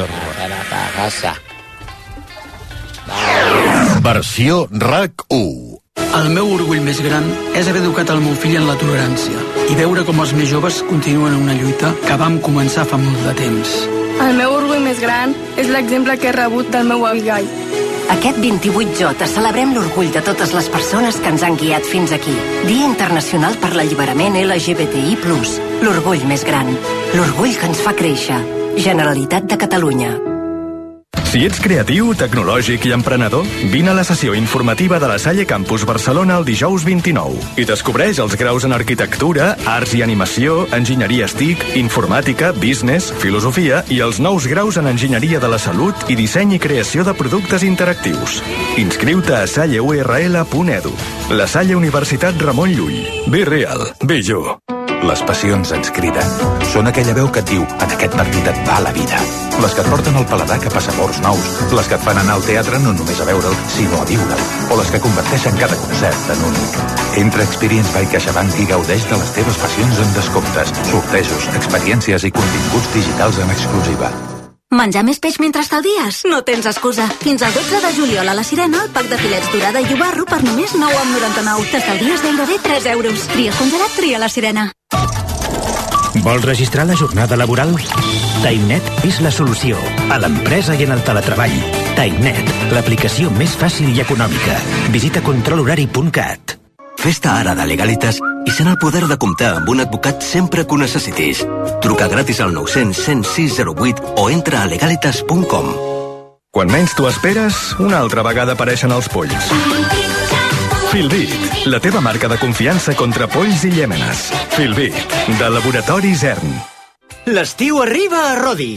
Versió R A C u. El meu orgull més gran és haver educat el meu fill en la tolerància i veure com els més joves continuen en una lluita que vam començar fa molt de temps. El meu orgull més gran és l'exemple que he rebut del meu avi Gai. Aquest vint-i-vuit J celebrem l'orgull de totes les persones que ens han guiat fins aquí. Dia Internacional per l'Alliberament L G B T I plus. L'orgull més gran. L'orgull que ens fa créixer. Generalitat de Catalunya. Si ets creatiu, tecnològic i emprenedor, vine a la sessió informativa de la Salle Campus Barcelona el dijous vint-i-nou i descobreix els graus en arquitectura, arts i animació, enginyeria S T I C, informàtica, business, filosofia i els nous graus en enginyeria de la salut i disseny i creació de productes interactius. Inscriu-te a salle u r l punt e d u. La Salle Universitat Ramon Llull. Be real, be jo. Les passions ens criden. Són aquella veu que et diu en aquest partit et va la vida. Les que et porten el paladar cap a sabors nous. Les que et fan anar al teatre no només a veure'l, sinó a viure'l. O les que converteixen cada concert en únic. Entra a Experience by CaixaBank i gaudeix de les teves passions en descomptes, sortejos, experiències i continguts digitals en exclusiva. Menjar més peix mentre estalvies? No tens excusa. Fins al dotze de juliol a la Sirena, el pack de filets dorada i llobarro per només nou coma noranta-nou. T'estalvies gairebé tres euros. Tries congelat, tria la Sirena. Vols registrar la jornada laboral? TimeNet és la solució a l'empresa i en el teletreball. TimeNet, l'aplicació més fàcil i econòmica. Visita control horari punt cat. Fes-te ara de Legalitas i sent el poder de comptar amb un advocat sempre que ho necessitis. Truca gratis al nou cents, cent sis zero vuit o entra a legalitas punt com. Quan menys t'ho esperes, una altra vegada apareixen els polls. Filbit, la teva marca de confiança contra polls i llèmenes. Filbit, de Laboratori Zern. L'estiu arriba a Rodi.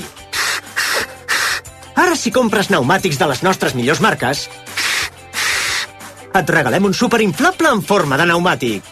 Ara si compres pneumàtics de les nostres millors marques, et regalem un superinflable en forma de pneumàtic.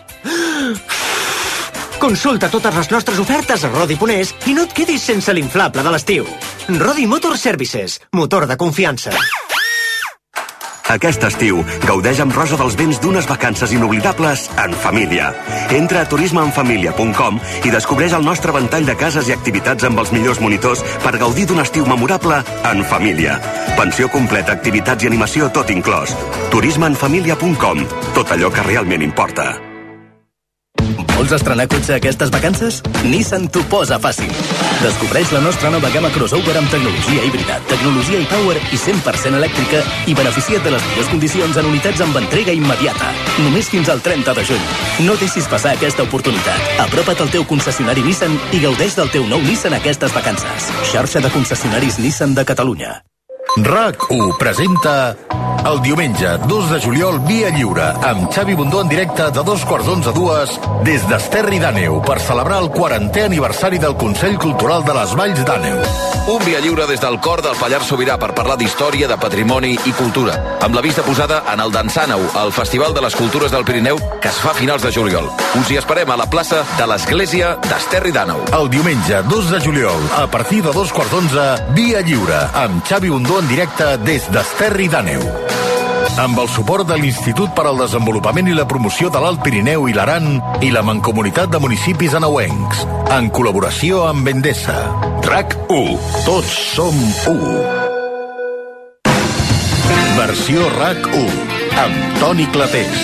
Consulta totes les nostres ofertes a Rodi punt es i no et quedis sense l'inflable de l'estiu. Rodi Motor Services, motor de confiança. Aquest estiu, gaudeix amb Rosa dels Vents d'unes vacances inoblidables en família. Entra a turisme en família punt com i descobreix el nostre ventall de cases i activitats amb els millors monitors per gaudir d'un estiu memorable en família. Pensió completa, activitats i animació tot inclòs. turisme en família punt com. Tot allò que realment importa. Vols estrenar cotxe aquestes vacances? Nissan t'ho posa fàcil. Descobreix la nostra nova gamma crossover amb tecnologia híbrida, tecnologia e-power i cent per cent elèctrica i beneficia't de les millors condicions en unitats amb entrega immediata. Només fins al trenta de juny. No deixis passar aquesta oportunitat. Apropa't al teu concessionari Nissan i gaudeix del teu nou Nissan aquestes vacances. Xarxa de concessionaris Nissan de Catalunya. R A C u presenta el diumenge dos de juliol Via Lliure amb Xavi Bundó en directe de dos quarts d'onze a dues des d'Esterri d'Àneu per celebrar el quarantè aniversari del Consell Cultural de les Valls d'Àneu. Un Via Lliure des del cor del Pallars Sobirà per parlar d'història, de patrimoni i cultura, amb la vista posada en el Dansàneu, el Festival de les Cultures del Pirineu que es fa a finals de juliol. Us hi esperem a la plaça de l'Església d'Esterri d'Àneu. El diumenge dos de juliol a partir de dos quarts d'onze Via Lliure amb Xavi Bundó en directe des d'Esterri d'Àneu. Amb el suport de l'Institut per al Desenvolupament i la Promoció de l'Alt Pirineu i l'Aran i la Mancomunitat de Municipis Anauencs, en col·laboració amb Endesa. R A C u. Tots som u. Versió R A C u. Amb Toni Clapés.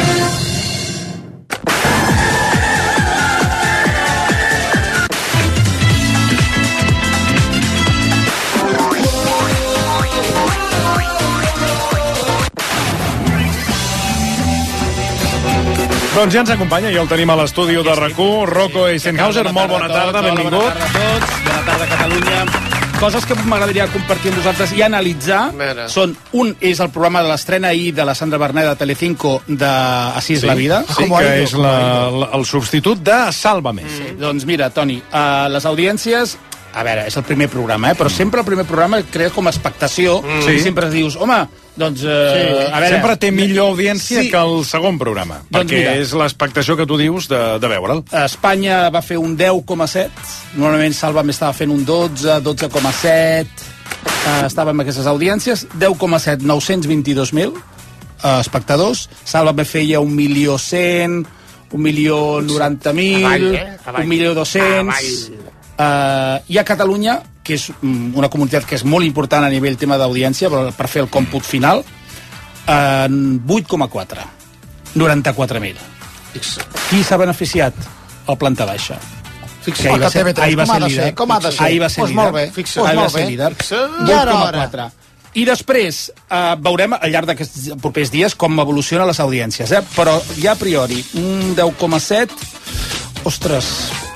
Doncs ja ens acompanya, ja el tenim a l'estudi de R A C u, Rocco Eisenhauser, molt bona tarda, benvingut. Bona tarda a tots, bona tarda a Catalunya. coses que m'agradaria compartir amb vosaltres i analitzar són, un és el programa de l'estrena ahir de la Sandra Berneda de Telecinco de Así es sí, la vida. Sí, que és la, la, el substitut de Sálvame. Sí. Doncs mira, Toni, uh, les audiències... A veure, és el primer programa, eh? Però sempre el primer programa crea com a expectació mm. i sempre dius, home, doncs... Uh, sí. a veure, sempre té millor audiència sí. que el segon programa, doncs perquè mira, és l'expectació que tu dius de, de veure'l. Espanya va fer un deu coma set, normalment Sálvame estava fent un dotze, dotze coma set, uh, estava amb aquestes audiències, deu coma set, nou-cents vint-i-dos mil uh, espectadors, Sálvame feia un milió cent, un milió noranta mil, eh? un milió dos-cents... Uh, i a Catalunya, que és una comunitat que és molt important a nivell tema d'audiència, per, per fer el còmput final, uh, vuit coma quatre, noranta-quatre mil. Qui s'ha beneficiat? El planta baixa. Fixa't, ahir va ser, ahir va ser líder. Com ha de ser? Ahir va ser pues molt bé. Fixa't. Ahir va ser líder. vuit coma quatre. I després eh, veurem al llarg d'aquests propers dies com evolucionen les audiències, eh? Però ja a priori, un deu coma set, ostres...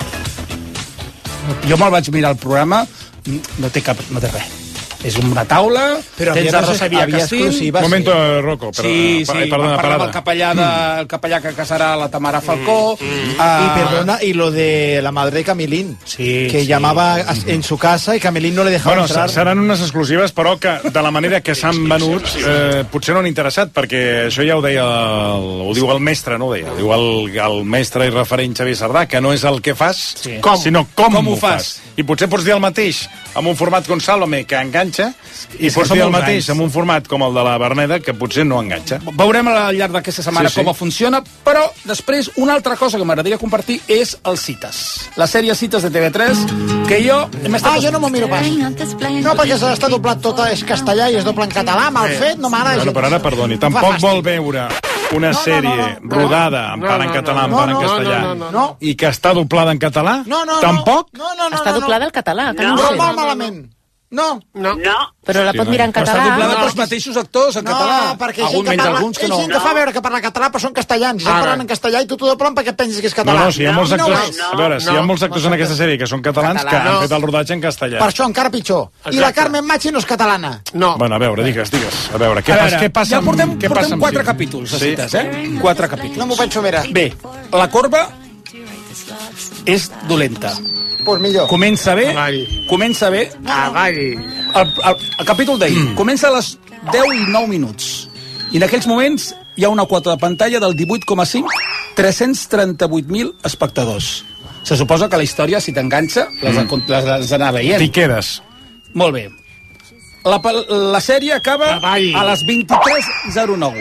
Jo me'l vaig mirar al programa, no té cap, no té res. És una taula, però tens a Rosa Villa Castil... Un moment, Rocco, però, sí, sí, perdona, parla el capellà, de, el capellà que casarà la Tamara Falcó. Mm, mm. Uh, y perdona, y lo de la madre de Camilín, sí, que sí, llamaba sí. en su casa y Camilín no le dejaba bueno, entrar. Seran unes exclusives, però que de la manera que s'han venut eh, potser no han interessat, perquè això ja ho deia, el, ho diu el mestre, no ho deia, ho diu el, el mestre i referent Xavier Sardà, que no és el que fas, sí. com? sinó com, com ho fas. fas. I potser pots dir el mateix amb un format com Sálvame, que enganxa, i pots dir el mateix amb un format com el de la Berneda, que potser no enganxa. Veurem al llarg d'aquesta setmana sí, sí. com funciona, però després una altra cosa que m'agradaria compartir és el Cites. La sèrie Cites de T V tres, que jo... Ah, jo no m'ho miro pas. No, perquè s'ha doblat tot, és castellà i és doble en català, mal fet, no m'agrada. Bueno, però ara, perdoni, tampoc vol veure una no, sèrie no, no, no, rodada en part en català, en part en castellà, no, no, no, no. i que està doblada en català? No, no, tampoc? No, no, no. Està doblada al català, que no, no, no sé. No, molt malament. No. No. no. Però la pot mirar en català. Però està doblada no. pels mateixos actors en no, català. No, perquè Algun menys parla, alguns que no. Hi ha gent que fa veure que parla català, però són castellans. I estan parlant en castellà i tu t'ho doblen perquè pensis que és català. No, no, si hi ha molts actors, no, no, a veure, si hi ha molts actors en aquesta sèrie que són catalans català, que no. han fet el rodatge en castellà. Per això encara pitjor. Exacte. I la Carmen Machi no és catalana. No. Bueno, a veure, digues, digues. A veure, què, a veure, què passa ja portem, què portem passa quatre capítols de Cites, eh? Quatre capítols. No m'ho penso veure. Bé, la corba és dolenta. Pues millor. Comença bé, Avall. comença bé. Avall. El, el, el capítol d'ahir mm. comença a les deu i nou minuts. I en aquells moments hi ha una quota de pantalla del divuit coma cinc, tres-cents trenta-vuit mil espectadors. Se suposa que la història, si t'enganxa, les, mm. les, les anar veient. T'hi quedes. Molt bé. La, la sèrie acaba Avall. a les vint-i-tres zero nou.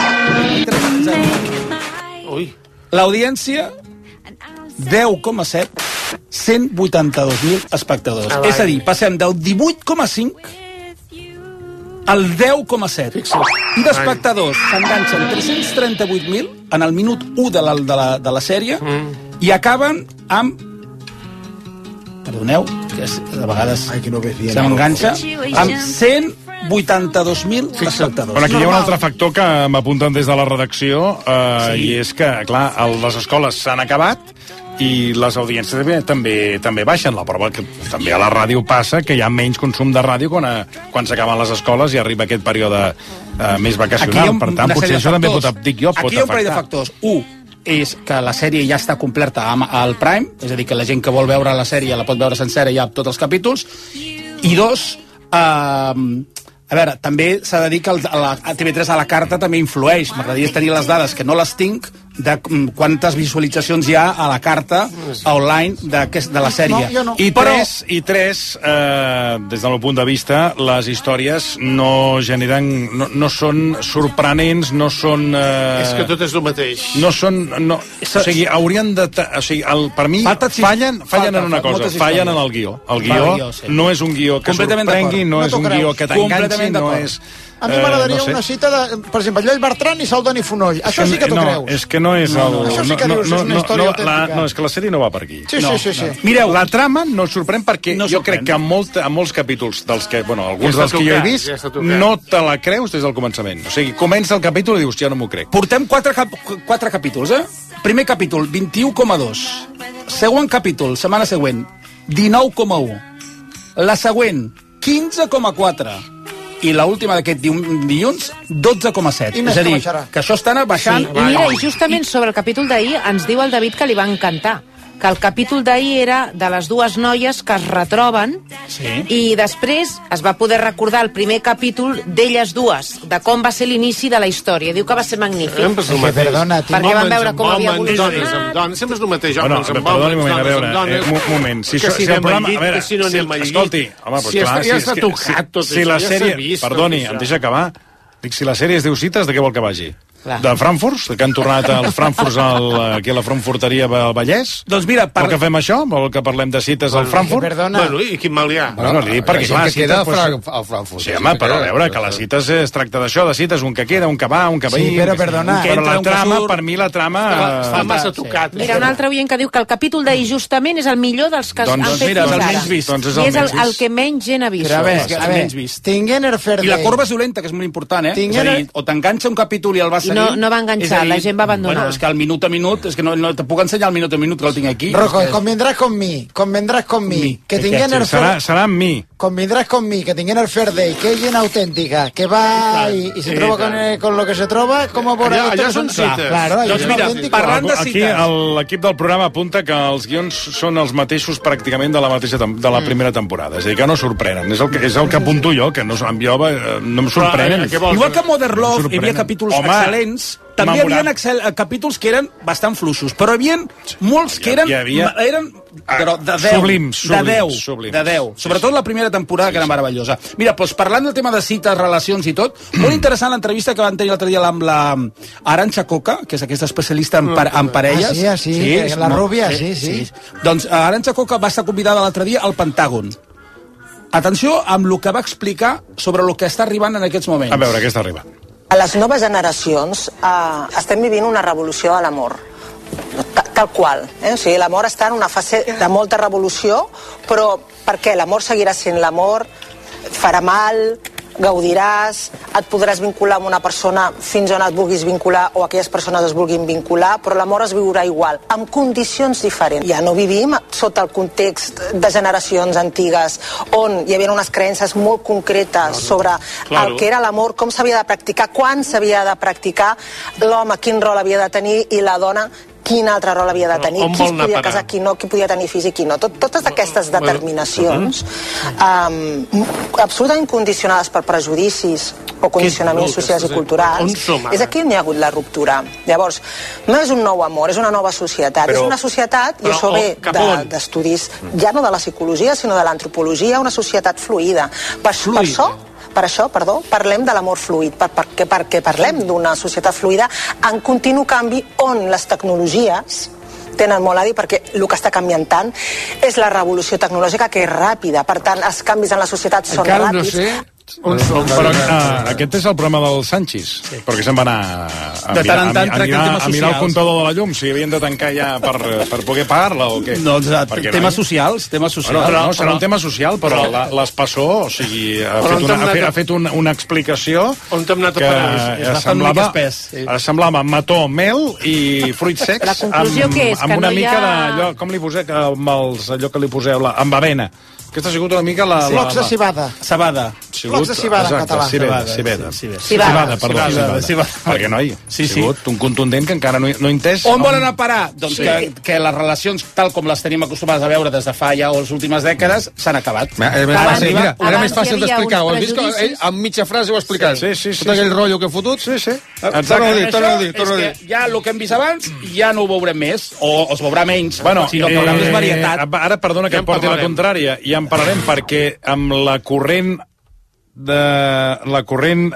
Ui. L'audiència, deu coma set, cent vuitanta-dos mil espectadors. Avall. És a dir, passem del divuit coma cinc al deu coma set. I d'espectadors s'enganxen tres-cents trenta-vuit mil en el minut u de la, de la, de la sèrie mm. i acaben amb... Perdoneu, que és, de vegades Ai, que no se m'enganxa, amb cent vuitanta-dos mil espectadors. Però aquí hi ha un altre factor que m'apunten des de la redacció, eh, sí. i és que, clar, les escoles s'han acabat i les audiències també, també, també baixen. La prova que també a la ràdio passa que hi ha menys consum de ràdio quan, a, quan s'acaben les escoles i arriba aquest període eh, més vacacional. Per tant, potser això també pot, dic jo, pot Aquí hi ha un parell de factors. Un, és que la sèrie ja està completa al Prime, és a dir, que la gent que vol veure la sèrie la pot veure sencera ja tots els capítols. I dos, eh, a veure, també s'ha de dir que el, a, a T V tres a la carta també influeix. M'agradaria tenir les dades, que no les tinc, de quantes visualitzacions hi ha a la carta online de, de la sèrie. No, no. I tres, i tres eh, des del meu punt de vista, les històries no generen... No, no són sorprenents, no són... Eh, és que tot és el mateix. No són... No, o sigui, haurien de... O sigui, el, per mi, falta, fallen, fallen falta, en una cosa, fallen en el guió. El guió, guió sí. no és un guió que sorprengui, no, no és un guió que t'enganxi, no és... A mi m'agradaria eh, no sé. una cita de, per exemple, Lloll Bertran i Saldoni Fonoll. Això sí que t'ho no, creus. És que no és el... No, no, això sí que no, dius, no, és una història no, autèntica. La, no, és que la sèrie no va per aquí. Sí, no, sí, sí, sí. No. Mireu, la trama no sorprèn perquè no jo sorprèn. crec que en, molt, en molts capítols dels que, bueno, alguns ja dels que jo he vist, ja no te la creus des del començament. O sigui, comença el capítol i dius, ja no m'ho crec. Portem quatre, cap, quatre capítols, eh? Primer capítol, vint-i-u coma dos. Segon capítol, setmana següent, dinou coma u. La següent, quinze coma quatre. I l'última d'aquest dilluns, dotze coma set. I més És a dir, que baixarà. que això està baixant. Sí. I mira, i justament sobre el capítol d'ahir ens diu el David que li va encantar, que el capítol d'ahir era de les dues noies que es retroben Sí. i després es va poder recordar el primer capítol d'elles dues, de com va ser l'inici de la història. Diu que va ser magnífic. Sempre és el mateix. Perdona, Perquè van veure com havia Homes, dones evolucionat. amb dones, sempre és el mateix. Bueno, Homes amb perdoni homes, un moment, a dones veure, amb dones. eh, un moment. Si, Que això, si si el anem al programa... llit, A veure, que si no si, anem al llit. escolti, home, doncs Si clar... està- ja és està que- tocat si, tot si això, la ja s'ha sèrie... vist, Perdoni, tot em això. deixa acabar. Dic, si la sèrie es diu Cites, de què vol que vagi? Clar. De Frankfurt? Que han tornat als Frankfurts al, aquí a la Frankfurteria al Vallès? Doncs mira... Per... Vol que fem això? Vol que parlem de cites al Frankfurt? Perdona. Bueno, i quin mal hi ha? Bueno, li dic perquè, la gent clar, que queda cites... al Pues... Fra- al Frankfurt. Sí, home, però a veure, que les cites es tracta d'això, de cites, un que queda, un que va, un que va... Sí, però perdona. Però la Un que trama, surt. per mi la trama... Està eh, massa tocat. Mira, un altre oient que diu que el capítol d'ahir justament és el millor dels que Doncs han fet mira, fins del ara. menys vist. Doncs és I el és el, menys vist. el que menys gent ha vist. Però a veure, És que a menys veure, vist. tinguent el Fair I la Day. corba és dolenta, que és molt important, eh? Tinguera- És a dir, o t'enganxa un capítol i el vas I seguint... no- no va enganxar, és a dir, la gent va abandonar. Bueno, és que el minut a minut, és que no, no te puc ensenyar el minut a minut, que el tinc aquí. Rocco, És que- convendrás con mi, convendrás con mi, Mi. que ¿Qué? tinguent el serà, Fair... serà amb mi. Convendrás con mi, que tinguent el Fair Day, que es llena auténtica, que va y, y se Sí, troba clar. con, el- con lo que se troba, como por Allà- ahí... allà esto són es un- cites. Claro, allà Doncs és mira, auténtico. parlant de Aquí cites... el- l'equip del programa apunta que els guions són els mateixos pràcticament de la mateixa tem- de la primera temporada. És a dir, que no sorprenen. És el que, és el que apunto jo, que no, amb jo eh, no em sorprenen. eh, què vols? Igual que Modern Love hi havia Sorprenen. capítols Home, excel·lents, també hi havia memorable. excel, capítols que eren bastant fluixos, però hi havia molts que eren, Hi havia- eren però de deu, Sublims, de sublims, deu, sublims. de deu. Sobretot la primera temporada, que era meravellosa. Mira, doncs parlant del tema de cites, relacions i tot, molt interessant l'entrevista que van tenir l'altre dia amb la Arantxa Coca, que és aquesta especialista en, par en parelles. Ah, sí, ah, sí, que la rubia, sí, sí. Doncs Arantxa Coca va estar convidada l'altre dia al Pentàgon. Atenció amb el que va explicar sobre el que està arribant en aquests moments. A veure, què està arribant? A les noves generacions eh, estem vivint una revolució de l'amor. Ta- Tal qual. Eh? O sigui, l'amor està en una fase de molta revolució, però per què? L'amor seguirà sent l'amor, et farà mal, gaudiràs, et podràs vincular amb una persona fins on et vulguis vincular o aquelles persones es vulguin vincular, però l'amor es viurà igual, amb condicions diferents. Ja no vivim sota el context de generacions antigues on hi havia unes creences molt concretes sobre Claro. el que era l'amor, com s'havia de practicar, quan s'havia de practicar, l'home quin rol havia de tenir i la dona quin altre rol havia de tenir, On qui vol es anar a podia parar? casar, qui no, qui podia tenir fills i qui no. Tot, totes aquestes determinacions um, absolutament condicionades per prejudicis o condicionaments Què- socials i on culturals. som ara? És aquí on hi ha hagut la ruptura. Llavors, no és un nou amor, és una nova societat. Però- és una societat, i però això on- ve cap de- on? d'estudis, ja no de la psicologia, sinó de l'antropologia, una societat fluida. Per, per Fluida. això per això, perdó, parlem de l'amor fluid, per, perquè, perquè parlem d'una societat fluida en continu canvi on les tecnologies tenen molt a dir perquè el que està canviant tant és la revolució tecnològica, que és ràpida. Per tant, els canvis en la societat són Encara no ràpids. sé on som. Però uh, aquest és el programa del Sanchis, sí. perquè se'n va anar a, De tant en tant a, tracten mirar, temes a mirar el socials. comptador de la llum, si havien de tancar ja per, per poder pagar-la o què. No, exacte, Perquè temes no, socials, temes socials. Bueno, no, serà Però- un tema social, però la- l'Espassó, o sigui, ha Però fet on una, t'hem ha anat fet, a- ha fet una, una explicació On t'hem anat a que parar? És bastant semblava, una mica espès, sí. semblava mató, mel i fruits secs La conclusió amb, què és? amb Que una no hi mica ha- d'allò, com li poseu, amb els, allò que li poseu, la, amb avena. Aquesta ha sigut una mica la... la, Flocs de la, cibada. Cebada. Flocs de cibada en exacte, català. Cibada, Cibada, cibada. sí, cibada. Cibada, perdó, Cibada, cibada. cibada. Perquè, noi, Sí, ha sí. sigut un contundent que encara no, he- no he entès. On volen anar a parar? Doncs Sí. que, que les relacions, tal com les tenim acostumades a veure des de fa ja o les últimes dècades, s'han acabat. Eh, eh, més Abans- fàcil, mira, era abans més fàcil hi havia d'explicar. Ho uns has vist que ell prejudicis. amb mitja frase ho ha explicat? Sí, sí, sí, Tot aquell sí. rotllo que he fotut? Sí, sí. Torna a dir, torna a dir, Això torna a dir. és que ja el que hem vist abans ja no ho veurem més, o es veurà menys, Bueno, sinó que hi haurà més varietat. Ara, perdona que Ja em en porti la parlarem. contrària, i en parlarem perquè amb la corrent de la corrent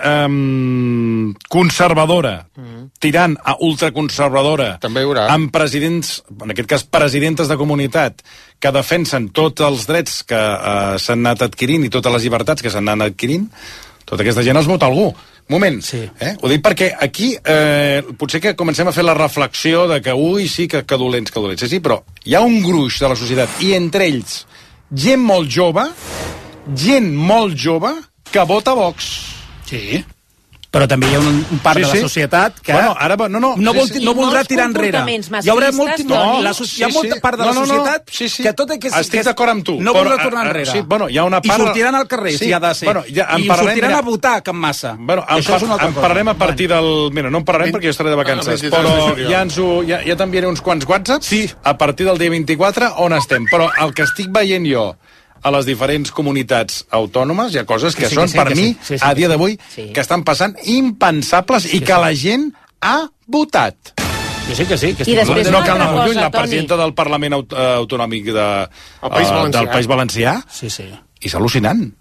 um, conservadora tirant a ultraconservadora També hi haurà. amb presidents, en aquest cas presidentes de comunitat, que defensen tots els drets que uh, s'han anat adquirint i totes les llibertats que s'han anat adquirint, tota aquesta gent els vota algú. Moment, Sí. eh? Ho dic perquè aquí eh, potser que comencem a fer la reflexió de que, ui, sí, que, que dolents, que dolents. Sí, sí, però hi ha un gruix de la societat, i entre ells gent molt jove, gent molt jove que vota Vox. Sí. Però també hi ha un, un part Sí, de la sí. societat que Bueno, ara, no, no, no, vol, sí, sí. no voldrà molts tirar enrere. comportaments Hi haurà molt, masclistes, no, doncs. la, so- hi ha Sí, molta sí. part de No, la no, no. societat Sí, sí. que tot i que... Estic que d'acord amb tu, No però, voldrà tornar eh, enrere. sí, bueno, hi ha una part- I sortiran al carrer, Sí. si ha de ser. Bueno, ja en I parlarem, sortiran mira. a votar, Can Massa. Bueno, en, Això és una par altra en cosa. parlarem a partir del... Mira, no en parlarem perquè jo estaré de vacances, Ah, vint-i-tres de però juliol. ja, ens ho, ja, ja t'enviaré uns quants whatsapps sí. a partir del dia vint-i-quatre on estem. Però el que estic veient jo a les diferents comunitats autònomes hi ha coses que, Que sí, són, que sí, per que mi, sí. Sí, sí, a que dia sí. d'avui, Sí. que estan passant impensables i Sí, que sí. la gent ha votat. Que sí, que sí. Que I després no una cal anar altra molt lluny, cosa, la Toni. presidenta del Parlament Aut eh, Autonòmic de, País eh, Valencià. del País Valencià Sí, sí. és al·lucinant.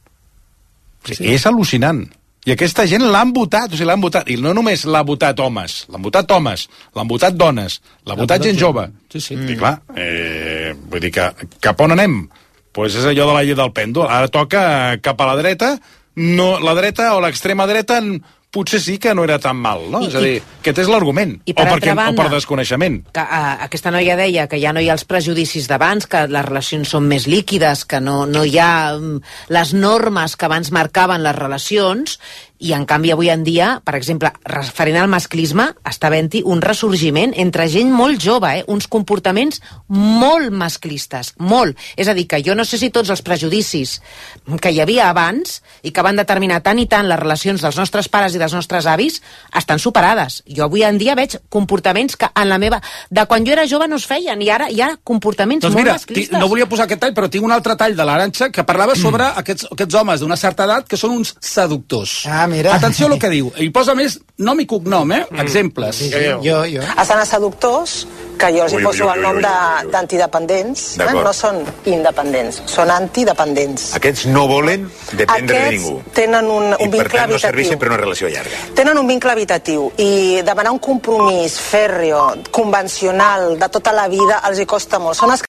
Sí, sí. És al·lucinant. I aquesta gent l'han votat, o sigui, l'han votat. I no només l'ha votat homes, l'han votat homes, l'han votat dones, l'ha votat gent jove. Sí, sí. I clar, eh, vull dir que cap on anem? Pues és allò de la llei del pèndol. Ara toca cap a la dreta, no, la dreta o l'extrema dreta potser sí que no era tan mal, no? I- és a dir, aquest és l'argument. I per O, perquè, altra o per banda- desconeixement. Que, uh, aquesta noia deia que ja no hi ha els prejudicis d'abans, que les relacions són més líquides, que no, no hi ha um, les normes que abans marcaven les relacions, i en canvi avui en dia, per exemple, referent al masclisme, està havent-hi un ressorgiment entre gent molt jove, eh? Uns comportaments molt masclistes, molt. És a dir, que jo no sé si tots els prejudicis que hi havia abans i que van determinar tant i tant les relacions dels nostres pares i dels nostres avis estan superades. Jo avui en dia veig comportaments que en la meva... de quan jo era jove no es feien, i ara hi ha comportaments Doncs molt mira, masclistes. ti- no volia posar aquest tall, però tinc un altre tall de l'Arantxa que parlava sobre aquests, aquests homes d'una certa edat que són uns seductors. Ah, mira. Atenció al que diu. I posa més nom i cognom, eh? Exemples. Sí, sí, jo, jo. Estan a seductors, que jo els hi Ui, poso ui, el ui, nom ui, de- d'antidependents, eh? D'acord. No són independents, són antidependents. Aquests no volen dependre de Aquests ningú. tenen un, un I per vincle tant no habitatiu. serveixen per una relació llarga. Tenen un vincle habitatiu i demanar un compromís fèrreo, convencional, de tota la vida, els hi costa molt. Són els